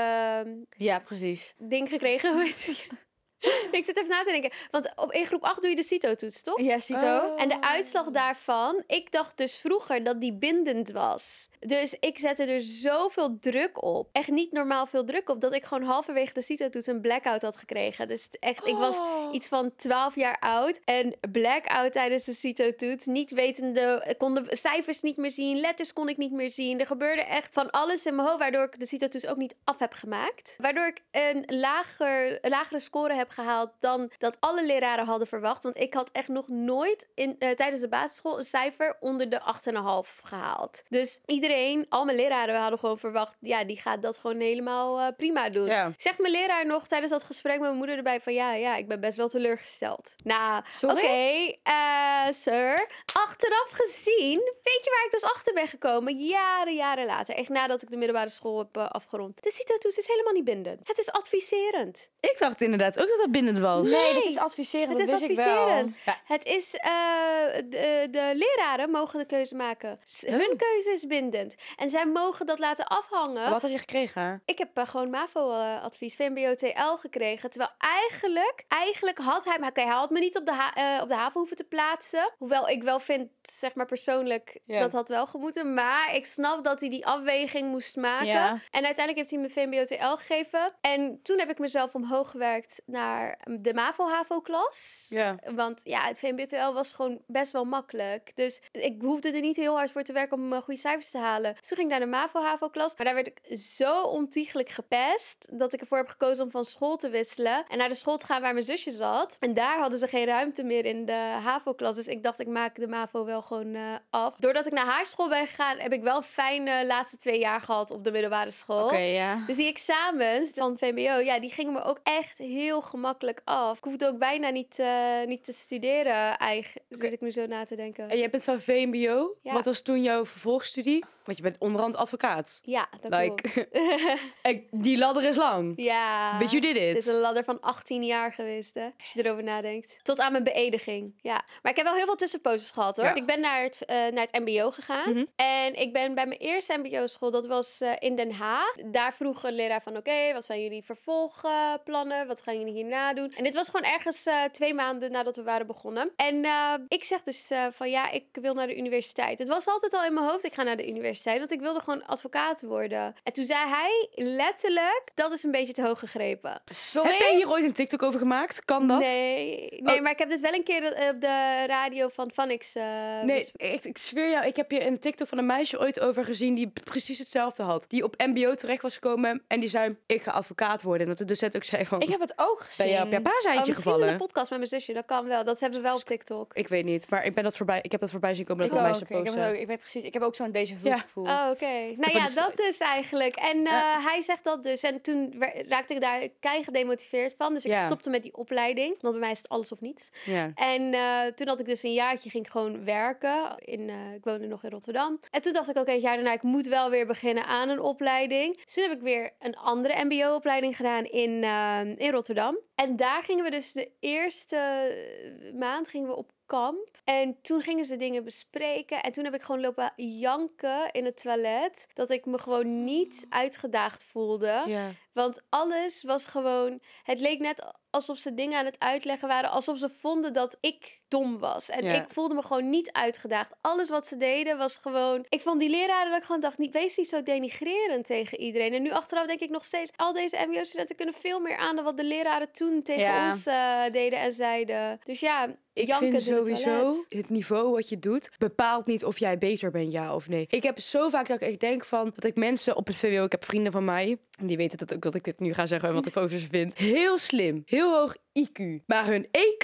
S2: Ja, precies.
S3: ding gekregen. Hoe heet die? Ik zit even na te denken. Want in groep 8 doe je de CITO-toets, toch?
S2: Ja, zie zo.
S3: En de uitslag daarvan, ik dacht dus vroeger dat die bindend was. Dus ik zette er zoveel druk op. Echt niet normaal veel druk op. Dat ik gewoon halverwege de CITO-toets een blackout had gekregen. Dus echt, ik was iets van 12 jaar oud. En blackout tijdens de CITO-toets. Niet wetende, ik kon de cijfers niet meer zien. Letters kon ik niet meer zien. Er gebeurde echt van alles in mijn hoofd. Waardoor ik de CITO-toets ook niet af heb gemaakt. Waardoor ik een lagere score heb gehaald dan dat alle leraren hadden verwacht. Want ik had echt nog nooit tijdens de basisschool een cijfer onder de 8,5 gehaald. Dus al mijn leraren hadden gewoon verwacht, ja, die gaat dat gewoon helemaal prima doen.
S1: Ja.
S3: Zegt mijn leraar nog tijdens dat gesprek met mijn moeder erbij van, ja, ik ben best wel teleurgesteld. Nou,
S2: Sorry?
S3: oké, sir. Achteraf gezien, weet je waar ik dus achter ben gekomen? Jaren later. Echt nadat ik de middelbare school heb afgerond. De CITO-toets is helemaal niet bindend. Het is adviserend.
S1: Ik dacht inderdaad ook dat dat bindend was.
S2: Nee, dat is adviserend.
S3: Het
S2: dat
S3: is
S2: wist ik wel.
S3: adviserend.
S1: Ja.
S3: Het is, de leraren mogen de keuze maken. Hun keuze is bindend. En zij mogen dat laten afhangen.
S2: Wat had je gekregen?
S3: Ik heb gewoon MAVO-advies, VMBO-TL gekregen. Terwijl eigenlijk had hij... Maar oké, hij had me niet op de haven hoeven te plaatsen. Hoewel ik wel vind, zeg maar persoonlijk, dat had wel gemoeten. Maar ik snap dat hij die afweging moest maken.
S2: Ja.
S3: En uiteindelijk heeft hij me VMBO-TL gegeven. En toen heb ik mezelf omhoog gewerkt naar de MAVO-HAVO-klas.
S1: Ja.
S3: Want ja, het VMBO-TL was gewoon best wel makkelijk. Dus ik hoefde er niet heel hard voor te werken om goede cijfers te halen. Dus toen ging ik naar de MAVO-HAVO-klas. Maar daar werd ik zo ontiegelijk gepest dat ik ervoor heb gekozen om van school te wisselen. En naar de school te gaan waar mijn zusje zat. En daar hadden ze geen ruimte meer in de HAVO-klas. Dus ik dacht, ik maak de MAVO wel gewoon af. Doordat ik naar haar school ben gegaan, heb ik wel een fijne laatste 2 jaar gehad op de middelbare school.
S2: Oké, ja.
S3: Dus die examens van VMBO, ja, die gingen me ook echt heel gemakkelijk af. Ik hoefde ook bijna niet te studeren, eigenlijk. Zit ik nu zo na te denken.
S1: En jij bent van VMBO.
S3: Ja.
S1: Wat was toen jouw vervolgstudie? Want je bent onderhand advocaat.
S3: Ja, dat klopt.
S1: Die ladder is lang.
S3: Ja.
S1: But you did it.
S3: Het is een ladder van 18 jaar geweest, hè? Als je erover nadenkt. Tot aan mijn beëdiging. Ja. Maar ik heb wel heel veel tussenposes gehad, hoor.
S1: Ja.
S3: Ik ben naar het mbo gegaan. En ik ben bij mijn eerste mbo-school, dat was in Den Haag. Daar vroeg een leraar van, oké, wat zijn jullie vervolgplannen? Wat gaan jullie hierna doen? En dit was gewoon ergens 2 maanden nadat we waren begonnen. En ik zeg dus van, ja, ik wil naar de universiteit. Het was altijd al in mijn hoofd, ik ga naar de universiteit. Want ik wilde gewoon advocaat worden. En toen zei hij letterlijk, dat is een beetje te hoog gegrepen.
S2: Sorry?
S1: Heb jij hier ooit een TikTok over gemaakt? Kan dat?
S3: Nee,
S1: Oh.
S3: maar ik heb dus wel een keer op de radio van Vanix...
S1: Nee, ik zweer jou, ik heb hier een TikTok van een meisje ooit over gezien die precies hetzelfde had. Die op mbo terecht was gekomen en die zei, ik ga advocaat worden. En dat de docent ook zei van,
S2: Ik heb het ook gezien.
S1: ben je op je paaseitje
S3: misschien
S1: gevallen?
S3: in de podcast met mijn zusje, dat kan wel. Dat hebben we wel op TikTok.
S1: Ik weet niet, maar ik heb dat voorbij zien komen
S2: Ik
S1: dat een
S2: ook.
S1: meisje
S2: Ik heb het
S1: posten.
S2: ook. Ik weet precies. Ik heb ook zo'n déjà vu
S1: Ja.
S2: gevoel. gevoel.
S3: Oh, oké. Nou ja, dat dus eigenlijk. En hij zegt dat dus. En toen raakte ik daar kei gedemotiveerd van. Dus ik stopte met die opleiding. Want bij mij is het alles of niets.
S1: Ja.
S3: En toen had ik dus een jaartje, ging ik gewoon werken. Ik woonde nog in Rotterdam. En toen dacht ik, oké, het jaar daarna, ik moet wel weer beginnen aan een opleiding. Dus toen heb ik weer een andere mbo-opleiding gedaan in Rotterdam. En daar gingen we dus de eerste maand gingen we op kamp. En toen gingen ze dingen bespreken. En toen heb ik gewoon lopen janken in het toilet. Dat ik me gewoon niet uitgedaagd voelde.
S1: Ja.
S3: Want alles was gewoon... Het leek net alsof ze dingen aan het uitleggen waren. Alsof ze vonden dat ik dom was. En ik voelde me gewoon niet uitgedaagd. Alles wat ze deden was gewoon... Ik vond die leraren dat ik gewoon dacht... Wees niet zo denigrerend tegen iedereen. En nu achteraf denk ik nog steeds... Al deze mbo-studenten kunnen veel meer aan... dan wat de leraren toen tegen ons deden en zeiden. Dus ja...
S1: Ik vind sowieso het niveau wat je doet bepaalt niet of jij beter bent, ja of nee. Ik heb zo vaak dat ik denk van dat ik mensen op het VWO, ik heb vrienden van mij, en die weten dat ook dat ik dit nu ga zeggen en wat ik over ze vind. Heel slim, heel hoog IQ. Maar hun EQ...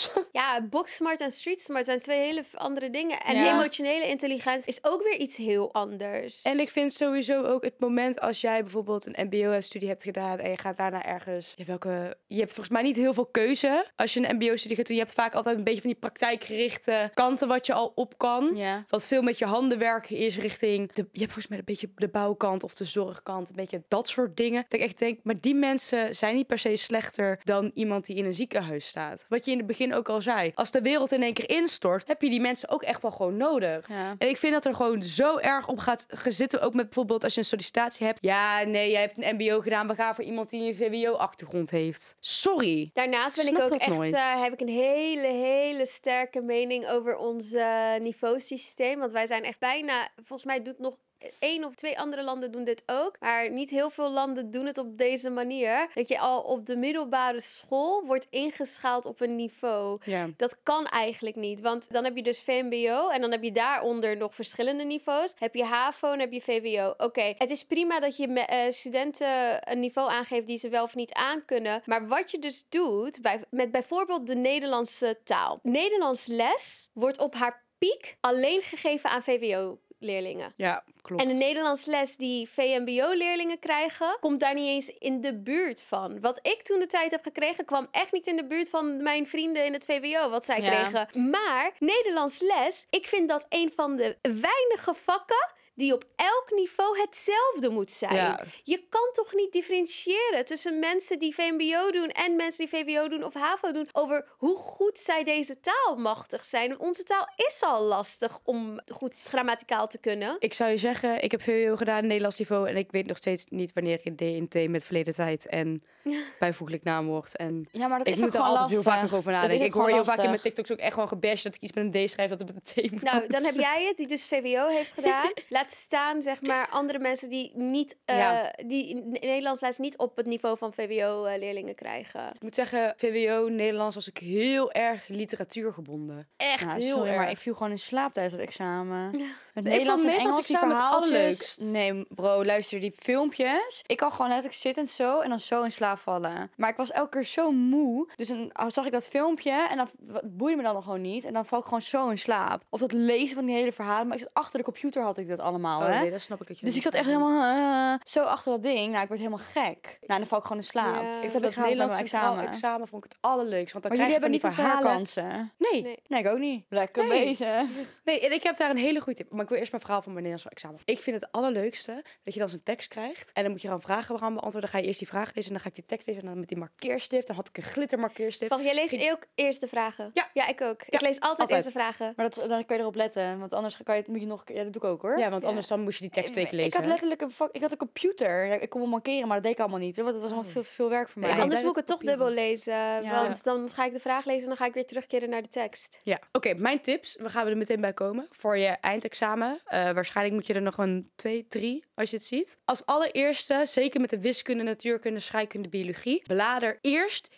S3: Ja, boxsmart en streetsmart zijn twee hele andere dingen. En emotionele intelligentie is ook weer iets heel anders.
S1: En ik vind sowieso ook het moment als jij bijvoorbeeld een mbo-studie hebt gedaan en je gaat daarna ergens... Je hebt volgens mij niet heel veel keuze als je een mbo-studie gaat doen. Je hebt vaak altijd een beetje van die praktijkgerichte kanten wat je al op kan.
S2: Ja.
S1: Wat veel met je handen werken is richting... Je hebt volgens mij een beetje de bouwkant of de zorgkant. Een beetje dat soort dingen. Dat ik echt denk, maar die mensen zijn niet per se slechter dan iemand die in een ziekenhuis staat. Wat je in het begin ook al zei. Als de wereld in één keer instort, heb je die mensen ook echt wel gewoon nodig.
S2: Ja.
S1: En ik vind dat er gewoon zo erg op gaat zitten. Ook met bijvoorbeeld als je een sollicitatie hebt. Ja, nee, jij hebt een mbo gedaan. We gaan voor iemand die een VWO-achtergrond heeft. Sorry.
S3: Daarnaast ben ik ook echt, heb ik een hele sterke mening over ons niveausysteem. Want wij zijn echt bijna, volgens mij doet nog 1 of 2 andere landen doen dit ook. Maar niet heel veel landen doen het op deze manier. Dat je al op de middelbare school wordt ingeschaald op een niveau.
S1: Ja.
S3: Dat kan eigenlijk niet. Want dan heb je dus VMBO. En dan heb je daaronder nog verschillende niveaus. Heb je HAVO en heb je VWO. Oké, het is prima dat je studenten een niveau aangeeft die ze wel of niet aankunnen. Maar wat je dus doet, met bijvoorbeeld de Nederlandse taal. Nederlands les wordt op haar piek alleen gegeven aan VWO-leerlingen.
S1: Ja, klopt.
S3: En de Nederlands les die VMBO-leerlingen krijgen, komt daar niet eens in de buurt van. Wat ik toen de tijd heb gekregen, kwam echt niet in de buurt van mijn vrienden in het VWO, wat zij kregen. Maar Nederlands les, ik vind dat een van de weinige vakken die op elk niveau hetzelfde moet zijn.
S1: Ja.
S3: Je kan toch niet differentiëren tussen mensen die VMBO doen en mensen die VWO doen of HAVO doen over hoe goed zij deze taal machtig zijn. Onze taal is al lastig om goed grammaticaal te kunnen.
S1: Ik zou je zeggen, ik heb VWO gedaan, Nederlands niveau. En ik weet nog steeds niet wanneer ik DNT met verleden tijd en bijvoeglijk naamwoord. En
S2: Ja, maar dat
S1: ik
S2: is
S1: moet
S2: ook
S1: er
S2: gewoon
S1: altijd heel
S2: lastig.
S1: vaak nog over
S2: Dat is
S1: nadenken.
S2: ook
S1: Ik hoor
S2: gewoon
S1: heel vaak in mijn
S2: lastig.
S1: TikToks ook echt gewoon gebashed dat ik iets met een D schrijf dat het met een T moet.
S3: Nou, dan heb jij het, die dus VWO heeft gedaan. Laat staan, zeg maar, andere mensen die niet die Nederlands les niet op het niveau van VWO-leerlingen krijgen.
S1: Ik moet zeggen, VWO, Nederlands was ik heel erg literatuurgebonden. Echt
S2: Ja,
S1: heel
S2: sorry,
S1: erg.
S2: maar ik viel gewoon in slaap tijdens het examen. Met
S1: Nee,
S2: Nederlands en
S1: Nederlands
S2: Engels, die
S1: examen het
S2: verhaaltjes.
S1: allerleukst.
S2: Nee, bro, luister, die filmpjes. Ik kan gewoon letterlijk zittend zo en dan zo in slaap vallen. Maar ik was elke keer zo moe. Dus dan zag ik dat filmpje en dan boeide me dan nog gewoon niet. En dan val ik gewoon zo in slaap. Of dat lezen van die hele verhalen. Maar ik zat achter de computer, had ik dat allemaal, hè.
S1: Nee, dat snap ik. Dat je
S2: Dus ik
S1: dat
S2: zat echt
S1: niet
S2: helemaal zo achter dat ding. Nou, ik werd helemaal gek. Nou, en dan val ik gewoon in slaap.
S3: Ja.
S1: Ik
S2: Dat
S1: vond
S2: heb ik
S1: het
S2: gehaald bij
S1: Nederlands
S2: mijn examen.
S1: examen vond ik het allerleukst. Want dan
S2: Maar jullie
S1: krijg je
S2: hebben
S1: van
S2: niet
S1: die
S2: een
S1: verhalen.
S2: verhaalkansen.
S1: Nee.
S3: Nee.
S2: Nee, ik ook niet. Lekker
S1: Nee.
S2: bezig.
S1: Nee, en ik heb daar een hele goede tip. Maar ik wil eerst mijn verhaal van mijn Nederlands examen. Ik vind het allerleukste dat je dan zo'n tekst krijgt. En dan moet je dan vragen gaan beantwoorden. Dan ga je eerst die vraag lezen en dan ga ik die tekst lezen. En dan met die markeerstift. Dan had ik een glittermarkeerstift.
S3: Wacht, jij leest ook eerst de vragen?
S1: Ja.
S3: ik ook. Ik
S1: Ja,
S3: lees altijd
S1: altijd.
S3: eerst de vragen.
S2: Maar dan kan je erop letten. Want anders kan je, moet je nog... Ja, dat doe ik ook, hoor.
S1: Ja, want anders dan moest je die tekst 2 keer lezen.
S2: Ik had letterlijk ik had een computer. Ja, ik kon wel markeren, maar dat deed ik allemaal niet. Want het was allemaal veel te veel werk voor mij.
S3: Ja,
S1: ben
S3: anders
S1: blij
S3: moet ik
S1: dat
S3: het toch
S1: het papier
S3: dubbel
S1: was.
S3: lezen.
S2: Ja.
S3: Want dan ga ik de vraag lezen en dan ga ik weer terugkeren naar de tekst.
S1: Ja, oké, mijn tips. We gaan er meteen bij komen. Voor je eindexamen. Waarschijnlijk moet je er nog een 2, 3 als je het ziet. Als allereerste, zeker met de wiskunde, natuurkunde, scheikunde, biologie. Blader eerst je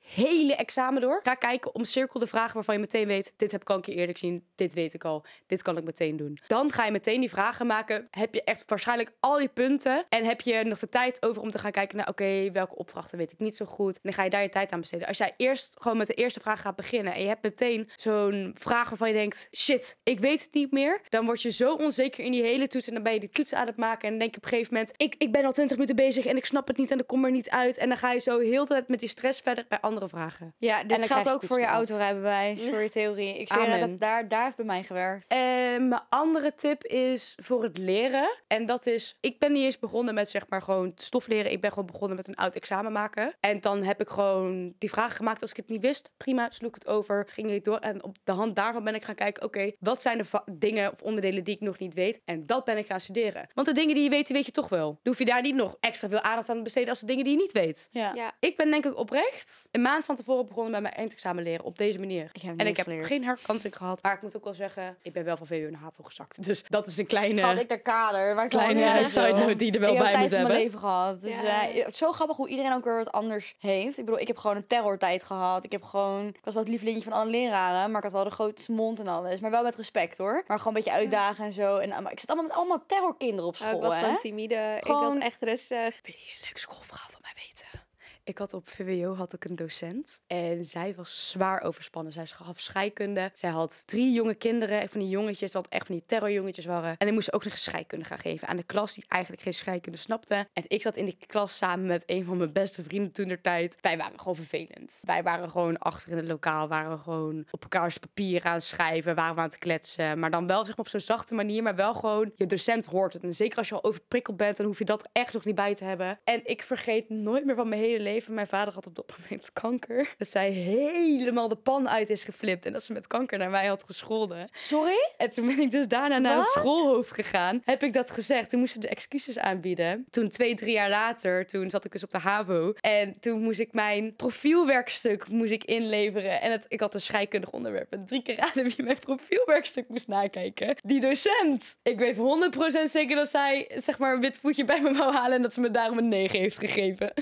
S1: hele examen door. Ga kijken, omcirkel de vragen waarvan je meteen weet, dit heb ik al een keer eerder gezien, dit weet ik al, dit kan ik meteen doen. Dan ga je meteen die vragen maken. Heb je echt waarschijnlijk al die punten en heb je nog de tijd over om te gaan kijken naar, oké, welke opdrachten weet ik niet zo goed. En dan ga je daar je tijd aan besteden. Als jij eerst gewoon met de eerste vraag gaat beginnen en je hebt meteen zo'n vraag waarvan je denkt, shit, ik weet het niet meer. Dan word je zo onzeker in die hele toets en dan ben je die toets aan het maken en dan denk je op een gegeven moment, ik ben al 20 minuten bezig en ik snap het niet en ik kom er niet uit. En dan ga je zo heel de tijd met die stress verder bij andere vragen.
S2: Ja,
S1: En dan
S2: dit
S1: krijg
S2: geldt
S1: je
S2: ook voor je
S1: toetsen af.
S2: autorijbewijs, voor je theorie. Ik zweer
S1: Amen.
S2: dat daar heeft bij mij gewerkt.
S1: En mijn andere tip is voor het leren. En dat is, ik ben niet eens begonnen met zeg maar gewoon stof leren. Ik ben gewoon begonnen met een oud examen maken. En dan heb ik gewoon die vragen gemaakt. Als ik het niet wist, prima, sloeg ik het over, ging ik door. En op de hand daarvan ben ik gaan kijken, oké, wat zijn de dingen of onderdelen die ik nog niet weet? En dat ben ik gaan studeren. Want de dingen die je weet, die weet je toch wel. Dan hoef je daar niet nog extra veel aandacht aan te besteden als de dingen die je niet weet.
S2: Ja.
S3: Ja.
S1: Ik ben denk ik oprecht een maand van tevoren begonnen met mijn eindexamen leren op deze manier.
S2: Ik heb
S1: En
S2: niks
S1: ik heb
S2: geleerd.
S1: geen herkansing gehad. Maar ik moet ook wel zeggen, ik ben wel van VWO naar HAVO gezakt. Dus dat is een kleine...
S2: Schat, ik de kader. Waar ik
S1: Kleine
S2: al-
S1: side note die je er wel
S2: ik
S1: bij
S2: heb tijd
S1: moet
S2: van mijn
S1: hebben.
S2: leven gehad. Dus
S3: Ja.
S2: het is zo grappig hoe iedereen ook weer wat anders heeft. Ik bedoel, ik heb gewoon een terrortijd gehad. Ik was wel het lievelingetje van alle leraren. Maar ik had wel de grootste mond en alles. Maar wel met respect hoor. Maar gewoon een beetje uitdagen en zo. En maar ik zat allemaal met allemaal terrorkinderen op school.
S3: Ik was
S2: hè?
S3: gewoon timide. Ik
S2: Gewoon-
S3: was echt rustig.
S1: Wil je een leuk schoolverhaal van mij weten? Ik had op VWO een docent en zij was zwaar overspannen. Zij gaf scheikunde. Zij had 3 jonge kinderen, van die jongetjes, wat echt van die terrorjongetjes waren. En die moesten ook nog eens scheikunde gaan geven aan de klas die eigenlijk geen scheikunde snapte. En ik zat in die klas samen met een van mijn beste vrienden toentertijd. Wij waren gewoon vervelend. Wij waren gewoon achter in het lokaal, waren we gewoon op elkaars papier aan het schrijven, waren we aan het kletsen. Maar dan wel zeg maar op zo'n zachte manier, maar wel gewoon, je docent hoort het. En zeker als je al overprikkeld bent, dan hoef je dat echt nog niet bij te hebben. En ik vergeet nooit meer van mijn hele leven. Mijn vader had op dat moment kanker. Dat zij helemaal de pan uit is geflipt. En dat ze met kanker naar mij had gescholden.
S2: Sorry?
S1: En toen ben ik dus daarna naar het
S3: Wat?
S1: schoolhoofd gegaan. Heb ik dat gezegd. Toen moesten ze de excuses aanbieden. Toen 2-3 jaar later, toen zat ik dus op de HAVO. En toen moest ik mijn profielwerkstuk inleveren. En ik had een scheikundig onderwerp. En 3 keer raden wie mijn profielwerkstuk moest nakijken. Die docent. Ik weet 100% zeker dat zij zeg maar een wit voetje bij me wou halen. En dat ze me daarom een 9 heeft gegeven.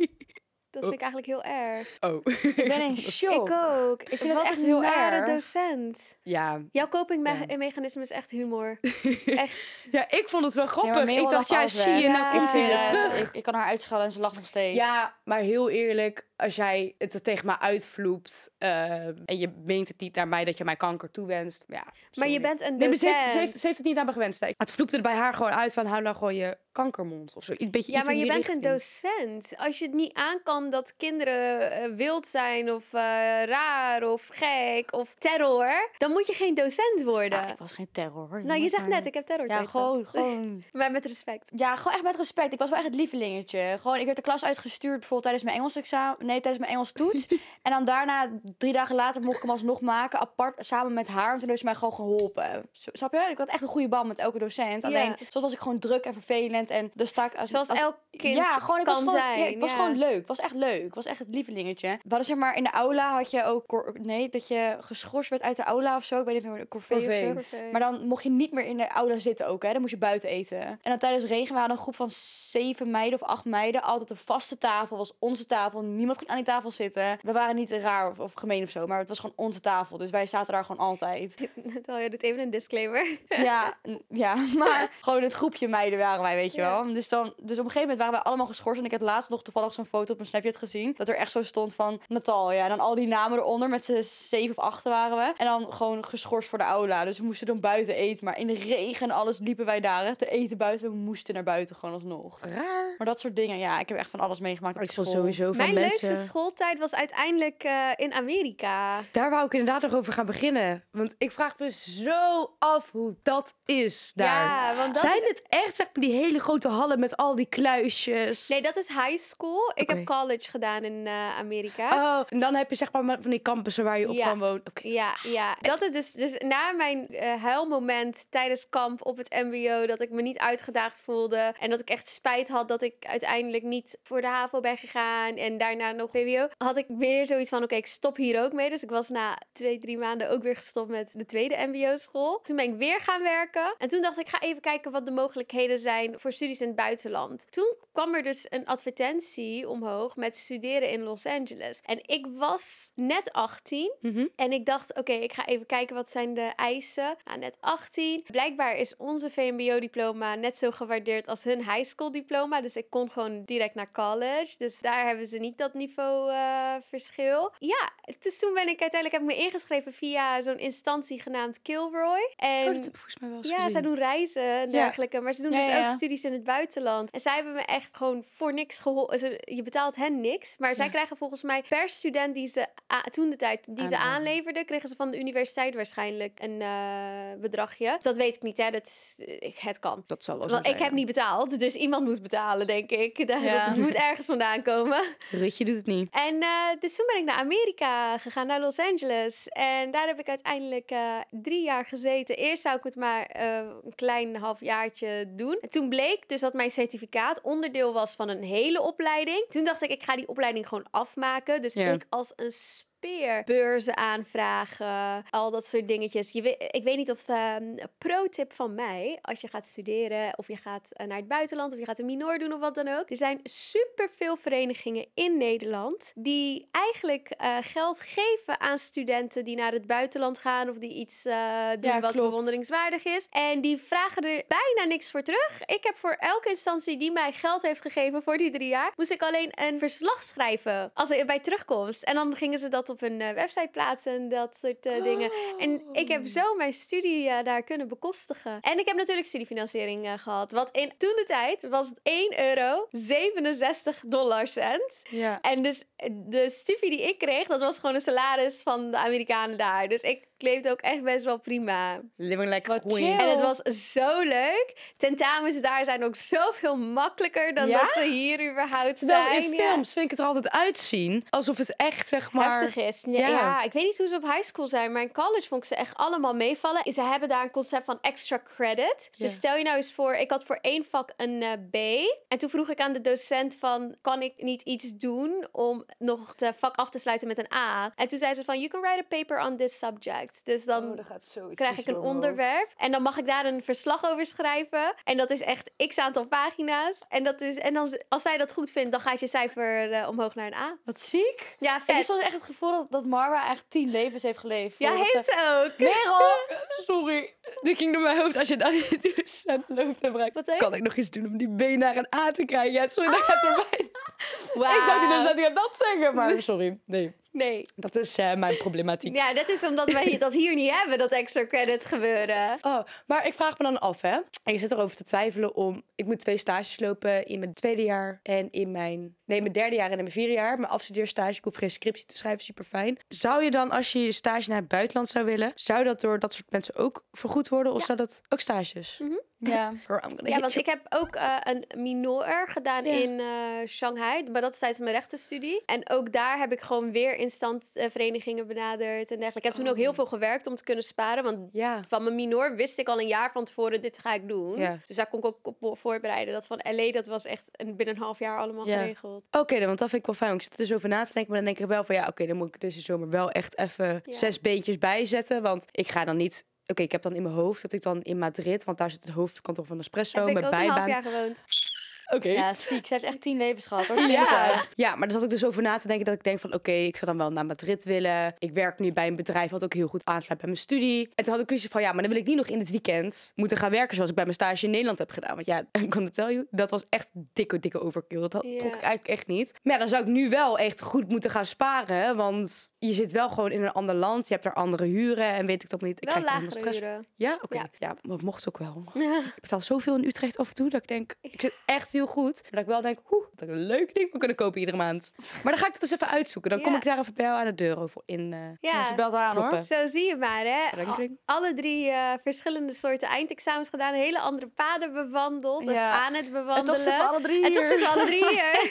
S3: Dat vind ik eigenlijk heel erg.
S1: Oh.
S2: Ik ben in shock.
S3: Ik ook. Ik vind
S2: Wat
S3: het echt
S2: een
S3: heel
S2: nare
S3: erg. Docent.
S1: Ja.
S3: Jouw copingmechanisme is echt humor. Echt.
S1: Ja, ik vond het wel
S2: Ja,
S1: grappig.
S2: maar Merel
S1: Ik dacht,
S2: lag
S1: ja,
S2: alles
S1: zie je,
S2: weg.
S1: nou
S3: Ja.
S1: komt
S2: Ik
S1: ze weer
S2: zweer het.
S1: terug.
S2: Ik kan haar uitschelden en ze lacht nog steeds.
S1: Ja, maar heel eerlijk, als jij het tegen mij uitvloept en je meent het niet naar mij dat je mij kanker toewenst. Ja,
S3: Maar
S1: sorry.
S3: je bent een
S1: Nee, maar
S3: docent.
S1: ze heeft het niet naar me gewenst. Nee. Het vloepte er bij haar gewoon uit van hou nou gewoon je kankermond of zo. Een beetje
S3: Ja,
S1: iets
S3: maar
S1: in
S3: je
S1: die
S3: bent een
S1: richting.
S3: docent. Als je het niet aan kan dat kinderen wild zijn of raar of gek of terror, dan moet je geen docent worden.
S2: Ja, ik was geen terror.
S3: Nou, je
S2: jongens,
S3: zegt
S2: maar-
S3: net, ik heb terror.
S2: Ja, gewoon.
S3: Maar met respect.
S2: Ja, gewoon echt met respect. Ik was wel echt het lievelingetje. Gewoon, ik werd de klas uitgestuurd bijvoorbeeld tijdens mijn Engels examen. Nee, tijdens mijn Engels toets. En dan daarna, 3 dagen later, mocht ik hem alsnog maken. Apart, samen met haar. En toen heeft ze mij gewoon geholpen. Snap je? Ik had echt een goede band met elke docent.
S3: Ja.
S2: Alleen, soms was ik gewoon druk en vervelend. En dus sta ik
S3: Zoals elk kind
S2: ja, gewoon, ik was
S3: kan
S2: gewoon,
S3: zijn.
S2: Ja, ik was
S3: ja.
S2: gewoon leuk. Ik was echt leuk. Ik was echt het lievelingetje. We hadden zeg maar, in de aula had je ook... Nee, dat je geschorst werd uit de aula of zo. Ik weet niet meer, corvée of zo.
S1: Corvée.
S2: Maar dan mocht je niet meer in de aula zitten ook, hè. Dan moest je buiten eten. En dan tijdens regen, we hadden een groep van 7 meiden of 8 meiden. Altijd een vaste tafel, was onze tafel. Niemand ging aan die tafel zitten. We waren niet raar of gemeen of zo, maar het was gewoon onze tafel. Dus wij zaten daar gewoon altijd.
S3: Tel, je doet even een disclaimer.
S2: Ja, maar gewoon het groepje meiden waren wij, weet je wel. Dus op een gegeven moment waren wij allemaal geschorst. En ik had laatst nog toevallig zo'n foto op mijn Snapchat gezien. Dat er echt zo stond van Natalia. En dan al die namen eronder. Met z'n 7 of 8 waren we. En dan gewoon geschorst voor de aula. Dus we moesten dan buiten eten. Maar in de regen en alles liepen wij daar hè, te eten buiten. We moesten naar buiten gewoon alsnog.
S1: Raar.
S2: Maar dat soort dingen, ja, ik heb echt van alles meegemaakt op
S1: Ik vond
S2: school.
S1: sowieso van
S3: Mijn
S1: mensen...
S3: leukste schooltijd was uiteindelijk in Amerika.
S1: Daar wou ik inderdaad nog over gaan beginnen. Want ik vraag me zo af hoe dat is daar.
S3: Ja, want dat
S1: Zijn
S3: is...
S1: dit echt zeg maar, die hele grote hallen met al die kluisjes?
S3: Nee, dat is high school. Ik
S1: Oké.
S3: heb college gedaan in Amerika.
S1: Oh, en dan heb je zeg maar van die campussen waar je op
S3: Ja.
S1: kan wonen. Oké.
S3: Ja. Dat is dus na mijn huilmoment tijdens kamp op het mbo... dat ik me niet uitgedaagd voelde. En dat ik echt spijt had dat ik uiteindelijk niet voor de HAVO ben gegaan. En daarna nog VWO. Had ik weer zoiets van, oké, ik stop hier ook mee. Dus ik was na 2-3 maanden ook weer gestopt met de tweede mbo-school. Toen ben ik weer gaan werken. En toen dacht ik, ga even kijken wat de mogelijkheden zijn voor studies in het buitenland. Toen kwam er dus een advertentie omhoog met studeren in Los Angeles. En ik was net 18 en ik dacht, oké, ik ga even kijken wat zijn de eisen. Nou, net 18. Blijkbaar is onze VMBO-diploma net zo gewaardeerd als hun high school diploma. Dus ik kon gewoon direct naar college. Dus daar hebben ze niet dat niveau verschil. Ja, dus toen heb ik me ingeschreven via zo'n instantie genaamd Kilroy. En
S1: Dat heb ik volgens mij wel eens
S3: ja,
S1: gezien.
S3: zij doen reizen en dergelijke. Maar ze doen dus
S2: Ja.
S3: ook studies in het buitenland. En zij hebben me echt gewoon voor niks geholpen. Je betaalt hen niks. Maar zij krijgen volgens mij per student die ze toen de tijd die ze aanleverden, kregen ze van de universiteit waarschijnlijk een bedragje. Dat weet ik niet, hè. Het kan.
S1: Dat zal wel zo
S3: Want
S1: zijn,
S3: ik heb
S1: ja.
S3: niet betaald, dus iemand moet betalen, denk ik. Het moet ergens vandaan komen.
S1: Rutje doet het niet.
S3: En dus toen ben ik naar Amerika gegaan, naar Los Angeles. En daar heb ik uiteindelijk 3 jaar gezeten. Eerst zou ik het maar een klein halfjaartje doen. En toen bleek dus dat mijn certificaat onderdeel was van een hele opleiding. Toen dacht ik ga die opleiding gewoon afmaken. Dus ik als een beurzen aanvragen, al dat soort dingetjes. Ik weet niet of pro-tip van mij, als je gaat studeren of je gaat naar het buitenland of je gaat een minor doen of wat dan ook. Er zijn superveel verenigingen in Nederland die eigenlijk geld geven aan studenten die naar het buitenland gaan of die iets doen wat bewonderingswaardig is. En die vragen er bijna niks voor terug. Ik heb voor elke instantie die mij geld heeft gegeven voor die 3 jaar, moest ik alleen een verslag schrijven bij terugkomst. En dan gingen ze dat op een website plaatsen en dat soort dingen. En ik heb zo mijn studie daar kunnen bekostigen. En ik heb natuurlijk studiefinanciering gehad. Wat toen de tijd was het €1,67.
S1: Ja.
S3: En dus de studie die ik kreeg, dat was gewoon een salaris van de Amerikanen daar. Dus ik leefde ook echt best wel prima.
S1: Living like a
S2: Wat
S1: queen.
S2: chill.
S3: En het was zo leuk. Tentamens daar zijn ook zoveel makkelijker dan dat ze hier überhaupt
S1: Terwijl
S3: zijn.
S1: in
S3: Ja.
S1: films vind ik het er altijd uitzien alsof het echt, zeg maar...
S3: Heftig is. Nee, ja, ik weet niet hoe ze op high school zijn, maar in college vond ik ze echt allemaal meevallen. Ze hebben daar een concept van extra credit. Dus stel je nou eens voor, ik had voor 1 vak een B. En toen vroeg ik aan de docent van, kan ik niet iets doen om nog het vak af te sluiten met een A? En toen zei ze van, you can write a paper on this subject. Dus dan krijg ik een onderwerp. En dan mag ik daar een verslag over schrijven. En dat is echt x aantal pagina's. En dan, als zij dat goed vindt, dan gaat je cijfer omhoog naar een A.
S2: Wat ziek.
S3: Ja,
S2: Ik
S3: vet.
S2: heb soms echt het gevoel dat Marwa echt 10 levens heeft geleefd.
S3: Ja,
S2: voordat
S3: heeft ze ook.
S2: Merel!
S1: Sorry. Dit ging door mijn hoofd. Als je dan in de docent loopt en vraagt,
S3: Wat hè?
S1: kan ik nog iets doen om die B naar een A te krijgen? Ja, sorry, dat gaat erbij.
S3: Wauw.
S1: Ik dacht, die docent gaat dat zeggen, maar sorry. Nee,
S3: Nee.
S1: dat is mijn problematiek.
S3: Ja, dat is omdat wij dat hier niet hebben, dat extra credit gebeuren.
S1: Oh, maar ik vraag me dan af, hè. En je zit erover te twijfelen om... Ik moet 2 stages lopen in mijn 2e jaar en in mijn 3e jaar en in mijn 4e jaar. Mijn afstudeerstage, ik hoef geen scriptie te schrijven, super fijn. Zou je dan, als je je stage naar het buitenland zou willen... Zou dat door dat soort mensen ook vergoed worden? Of zou dat ook stages?
S2: Ja.
S1: Girl, I'm gonna
S3: Ja,
S1: hit
S3: want
S1: you.
S3: ik heb ook een minor gedaan in Shanghai. Maar dat is tijdens mijn rechtenstudie. En ook daar heb ik gewoon weer instantverenigingen benaderd en dergelijke. Ik heb toen ook heel veel gewerkt om te kunnen sparen. Want
S1: Ja.
S3: van mijn minor wist ik al een jaar van tevoren, dit ga ik doen.
S1: Ja.
S3: Dus daar kon ik ook op voorbereiden. Dat van LA, dat was echt binnen een half jaar allemaal geregeld.
S1: Oké, dan, want dat vind ik wel fijn. Want ik zit er dus over na te denken. Maar dan denk ik wel van, ja, oké, dan moet ik deze zomer wel echt even 6 beetjes bijzetten. Want ik ga dan niet... Oké, ik heb dan in mijn hoofd dat ik dan in Madrid... Want daar zit het hoofdkantoor van Nespresso.
S3: Heb ik
S1: met
S3: ook
S1: bijbaan.
S3: een half jaar gewoond.
S1: Oké.
S2: Ja, ziek. Ze heeft echt 10 levens gehad, hoor.
S1: Ja, maar dan zat ik dus over na te denken dat ik denk van... Oké, ik zou dan wel naar Madrid willen. Ik werk nu bij een bedrijf wat ook heel goed aansluit bij mijn studie. En toen had ik dus van, ja, maar dan wil ik niet nog in het weekend moeten gaan werken... zoals ik bij mijn stage in Nederland heb gedaan. Want ja, ik kan het tell you, dat was echt dikke overkill. Dat trok ik eigenlijk echt niet. Maar ja, dan zou ik nu wel echt goed moeten gaan sparen. Want je zit wel gewoon in een ander land. Je hebt er andere huren en weet ik dat niet. Ik
S3: Wel
S1: krijg er helemaal
S3: lagere
S1: stress.
S3: huren.
S1: Ja, oké. Ja, maar het mocht ook wel. Ik betaal zoveel in Utrecht af en toe dat ik denk, ik zit echt heel goed. Maar dat ik wel denk, dat ik een leuk ding moet kunnen kopen iedere maand. Maar dan ga ik dat dus even uitzoeken. Dan kom ik daar even bij jou aan de deur over in.
S3: Ja,
S2: Ze belt haar aan, hoor.
S1: kloppen.
S3: zo zie je maar, hè.
S1: Ring, ring.
S3: Alle 3 verschillende soorten eindexamens gedaan. Hele andere paden bewandeld. Of aan het bewandelen.
S2: En toch zitten we alle 3
S3: En toch
S2: hier.
S3: zitten we alle 3 hier.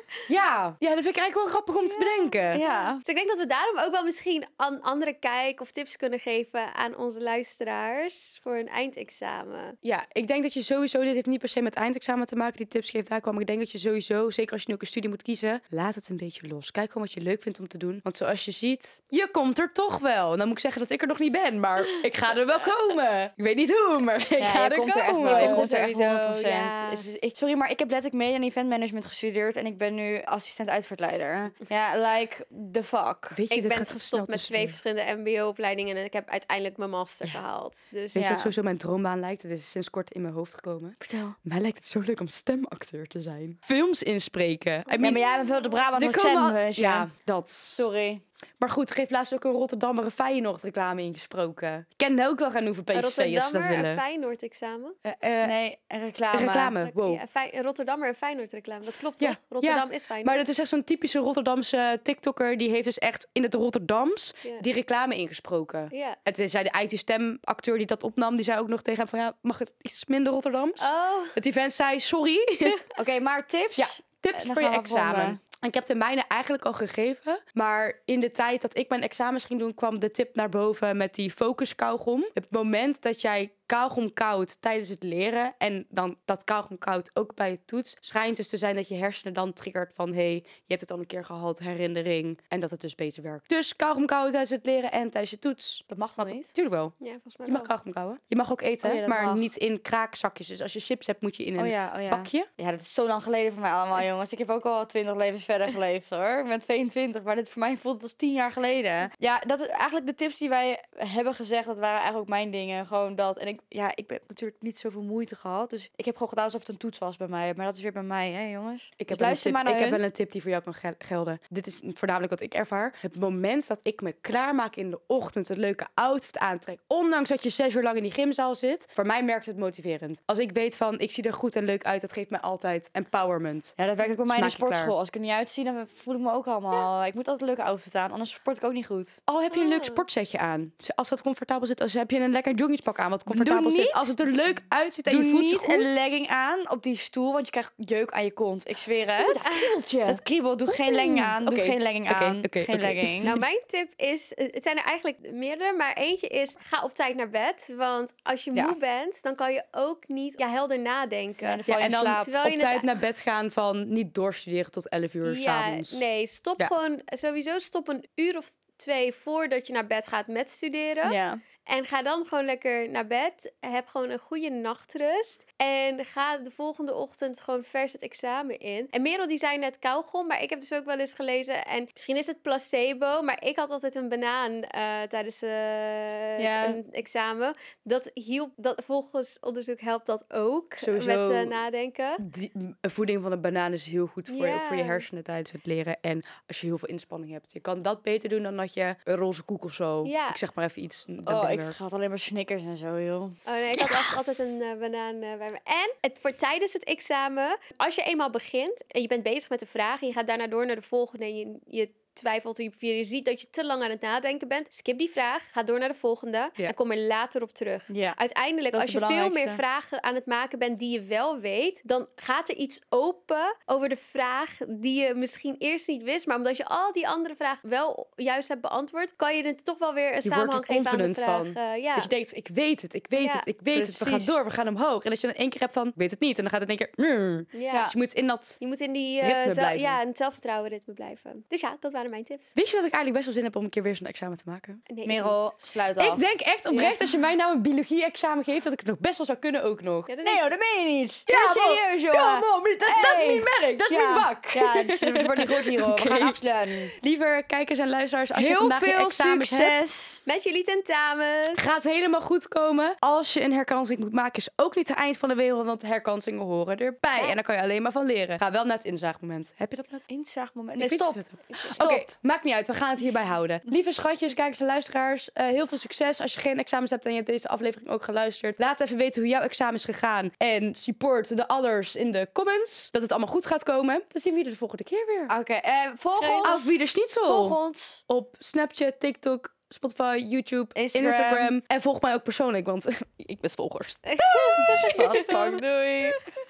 S1: Ja, dat vind ik eigenlijk wel grappig om te bedenken.
S2: Ja.
S3: Dus ik denk dat we daarom ook wel misschien een andere kijk of tips kunnen geven aan onze luisteraars voor een eindexamen.
S1: Ja, ik denk dat je sowieso, dit heeft niet per se met eindexamen te maken, die tips geeft daar kwam. Maar ik denk dat je sowieso sowieso, zeker als je nu ook een studie moet kiezen, laat het een beetje los. Kijk gewoon wat je leuk vindt om te doen. Want zoals je ziet, je komt er toch wel. En dan moet ik zeggen dat ik er nog niet ben, maar ik ga er wel komen. Ik weet niet hoe, maar ik ga er
S2: komt
S1: komen.
S2: er echt wel. Je komt er echt
S3: sowieso,
S2: 100%.
S3: ja.
S2: Sorry, maar ik heb letterlijk media en event management gestudeerd en ik ben nu assistent uitvaartleider. Ja, like, the fuck.
S1: Weet je,
S3: Ik
S1: dit
S3: ben
S1: gaat
S3: gestopt met 2 verschillende mbo-opleidingen en ik heb uiteindelijk mijn master gehaald. Dus
S1: Weet je
S2: Ja.
S1: wat sowieso mijn droombaan lijkt? Het is sinds kort in mijn hoofd gekomen.
S2: Vertel.
S1: Mij lijkt het zo leuk om stemacteur te zijn. Films inspreken. I
S2: Ja,
S1: mean,
S2: maar jij bent veel de Brabant
S1: er
S2: accent,
S1: komen al-
S2: weet je.
S1: Ja, dat.
S2: Sorry.
S1: Maar goed, er heeft laatst ook een Rotterdammer een Feyenoord reclame ingesproken. Ik ken ook wel gaan doen voor
S3: een
S1: PSV als ze dat
S3: Rotterdammer en
S1: willen.
S3: Feyenoord-examen.
S2: Nee, een reclame.
S1: Reclame, wow.
S3: Ja, een Rotterdammer en Feyenoord-reclame. Dat klopt
S1: Ja,
S3: toch? Rotterdam
S1: ja.
S3: is Feyenoord.
S1: Maar dat is echt zo'n typische Rotterdamse TikToker. Die heeft dus echt in het Rotterdams
S3: Ja.
S1: die reclame ingesproken.
S3: Ja.
S1: En toen zei de IT-stemacteur die dat opnam, die zei ook nog tegen hem van ja, mag het iets minder Rotterdams?
S3: Oh,
S1: Het event zei sorry.
S2: Oké, maar tips?
S1: Ja, tips
S2: dan
S1: voor je
S2: gaan we
S1: examen.
S2: afronden.
S1: En ik heb de mijne eigenlijk al gegeven. Maar in de tijd dat ik mijn examens ging doen, kwam de tip naar boven met die focus kauwgom. Op het moment dat jij kauwgom koudt tijdens het leren en dan dat kauwgom koudt ook bij het toets, schijnt dus te zijn dat je hersenen dan triggert van hey, je hebt het al een keer gehad, herinnering. En dat het dus beter werkt. Dus kauwgom kauwen tijdens het leren en tijdens je toets.
S2: Dat mag toch niet?
S1: Tuurlijk wel.
S3: ja, volgens mij
S1: Je mag
S3: wel.
S1: kauwgom kauwen. Je mag ook eten,
S2: Oh ja, dat
S1: maar
S2: mag.
S1: niet in kraakzakjes. Dus als je chips hebt, moet je in een
S2: Oh ja.
S1: bakje.
S2: Ja, dat is zo lang geleden voor mij allemaal, jongens. Ik heb ook al 20 levens verder geleefd, hoor. Ik ben 22, maar dit voor mij voelt het als 10 jaar geleden. Ja, dat is eigenlijk de tips die wij hebben gezegd, dat waren eigenlijk ook mijn dingen. Gewoon dat. En ik heb natuurlijk niet zoveel moeite gehad. Dus ik heb gewoon gedaan alsof het een toets was bij mij. Maar dat is weer bij mij, hè, jongens.
S1: Ik
S2: Dus
S1: heb,
S2: luister maar
S1: ik
S2: naar
S1: heb
S2: hun.
S1: wel een tip die voor jou kan gelden. Dit is voornamelijk wat ik ervaar. Het moment dat ik me klaarmaak in de ochtend, een leuke outfit aantrek, ondanks dat je 6 uur lang in die gymzaal zit, voor mij merkt het motiverend. Als ik weet van, ik zie er goed en leuk uit, dat geeft mij altijd empowerment.
S2: Ja, dat werkt ook bij mij in de
S1: Smaak je klaar.
S2: sportschool. Als ik er niet uitzie, dan voel ik me ook allemaal... Ik moet altijd een leuke outfit aan, anders sport ik ook niet goed.
S1: Al heb je een leuk
S3: Oh.
S1: sportsetje aan. Als dat comfortabel zit, als heb je een lekker joggingspak aan wat comfortabel zit.
S2: niet-
S1: Als het er leuk uitziet en
S2: Doe
S1: je voelt je
S2: niet
S1: goed.
S2: een legging aan op die stoel, want je krijgt jeuk aan je kont. Ik zweer het.
S1: kriebeltje.
S2: Het kriebelt. Doe geen legging aan. Doe
S1: Oké.
S2: geen legging
S1: Oké,
S2: aan.
S1: oké,
S2: Geen
S1: oké.
S2: legging.
S3: Nou, mijn tip is, het zijn er eigenlijk meerdere, maar eentje is, ga op tijd naar bed. Want als je
S2: Ja.
S3: moe bent, dan kan je ook niet helder nadenken.
S2: Ja, dan val je
S1: en
S2: in
S1: dan
S2: slaap.
S3: terwijl
S1: op
S3: je
S1: tijd
S3: het-
S1: naar bed gaan van niet doorstuderen tot 11 uur s'avonds.
S3: nee, stop
S1: Ja.
S3: gewoon, sowieso stop een uur of 2 voordat je naar bed gaat met studeren.
S2: Ja.
S3: En ga dan gewoon lekker naar bed. Heb gewoon een goede nachtrust. En ga de volgende ochtend gewoon vers het examen in. En Merel die zei net kauwgom, maar ik heb dus ook wel eens gelezen. En misschien is het placebo, maar ik had altijd een banaan tijdens
S2: Ja.
S3: een examen. Dat hielp, dat volgens onderzoek helpt dat ook
S1: Sowieso.
S3: met nadenken.
S1: Voeding van een banaan is heel goed voor, ook voor je
S3: Ja.
S1: hersenen tijdens het leren. En als je heel veel inspanning hebt. Je kan dat beter doen dan dat je een roze koek of zo.
S3: Ja.
S1: Ik zeg maar even iets.
S2: Oh, ik vergat alleen maar Snickers en zo, joh.
S3: Oh nee, ik had echt altijd een banaan bij me. En voor tijdens het examen, als je eenmaal begint en je bent bezig met de vraag en je gaat daarna door naar de volgende en je twijfelt, je ziet dat je te lang aan het nadenken bent, skip die vraag, ga door naar de volgende
S1: Ja.
S3: en kom er later op terug.
S2: Ja.
S3: Uiteindelijk,
S2: Dat is
S3: als je
S2: het
S3: veel meer
S2: belangrijkste.
S3: vragen aan het maken bent die je wel weet, dan gaat er iets open over de vraag die je misschien eerst niet wist, maar omdat je al die andere vragen wel juist hebt beantwoord, kan je er toch wel weer een
S1: Je wordt er
S3: samenhang geven aan de
S1: confident
S3: vraag.
S1: van.
S3: Ja.
S1: Dus je denkt, ik weet het, ik weet
S3: Ja,
S1: het, ik weet het. We gaan
S2: precies.
S1: door, we gaan omhoog. En als je dan één keer hebt van, ik weet het niet. En dan gaat het in één keer...
S3: Ja.
S1: Dus je moet in dat...
S3: Je moet in die
S1: Ritme blijven.
S3: in het zelfvertrouwen ritme blijven. Dus ja, dat waren mijn tips.
S1: Wist je dat ik eigenlijk best wel zin heb om een keer weer zo'n examen te maken?
S3: Nee, ik
S2: Merel,
S3: niet.
S2: sluit af.
S1: Ik denk echt oprecht, als je mij nou een biologie-examen geeft, dat ik het nog best wel zou kunnen ook nog.
S3: Ja, dat
S2: Nee,
S3: denk
S2: joh, dat meen je niet.
S1: Ja,
S2: Ja,
S1: man.
S2: serieus, joh.
S1: Ja, man, dat is
S2: Hey.
S1: mijn werk, dat is
S2: Ja.
S1: mijn vak.
S2: Ja, dus we worden niet goed hierop. We
S1: Oké.
S2: gaan afsluiten.
S1: Lieve kijkers en luisteraars, als je
S2: Heel
S1: vandaag je
S2: veel
S1: examens hebt,
S2: succes.
S3: Met jullie tentamens.
S1: gaat helemaal goed komen. Als je een herkansing moet maken, is ook niet het eind van de wereld, want herkansingen horen erbij. En daar kan je alleen maar van leren. Ga wel naar het inzaagmoment. Heb je dat net?
S2: Inzaagmoment.
S1: Ik
S2: Nee,
S1: weet
S2: stop.
S1: niet of je het hebt.
S2: Stop.
S1: Oké, maakt niet uit. We gaan het hierbij houden. Lieve schatjes, kijkers en luisteraars, heel veel succes. Als je geen examens hebt en je hebt deze aflevering ook geluisterd, laat even weten hoe jouw examen is gegaan. En support de others in de comments. Dat het allemaal goed gaat komen. Dan zien we jullie de volgende keer weer.
S2: Oké, volg ons.
S1: Auf wieder Schnitzel.
S2: Volg ons.
S1: Op Snapchat, TikTok, Spotify, YouTube,
S2: Instagram.
S1: En volg mij ook persoonlijk, want ik ben volgers.
S2: Wat fuck, doei.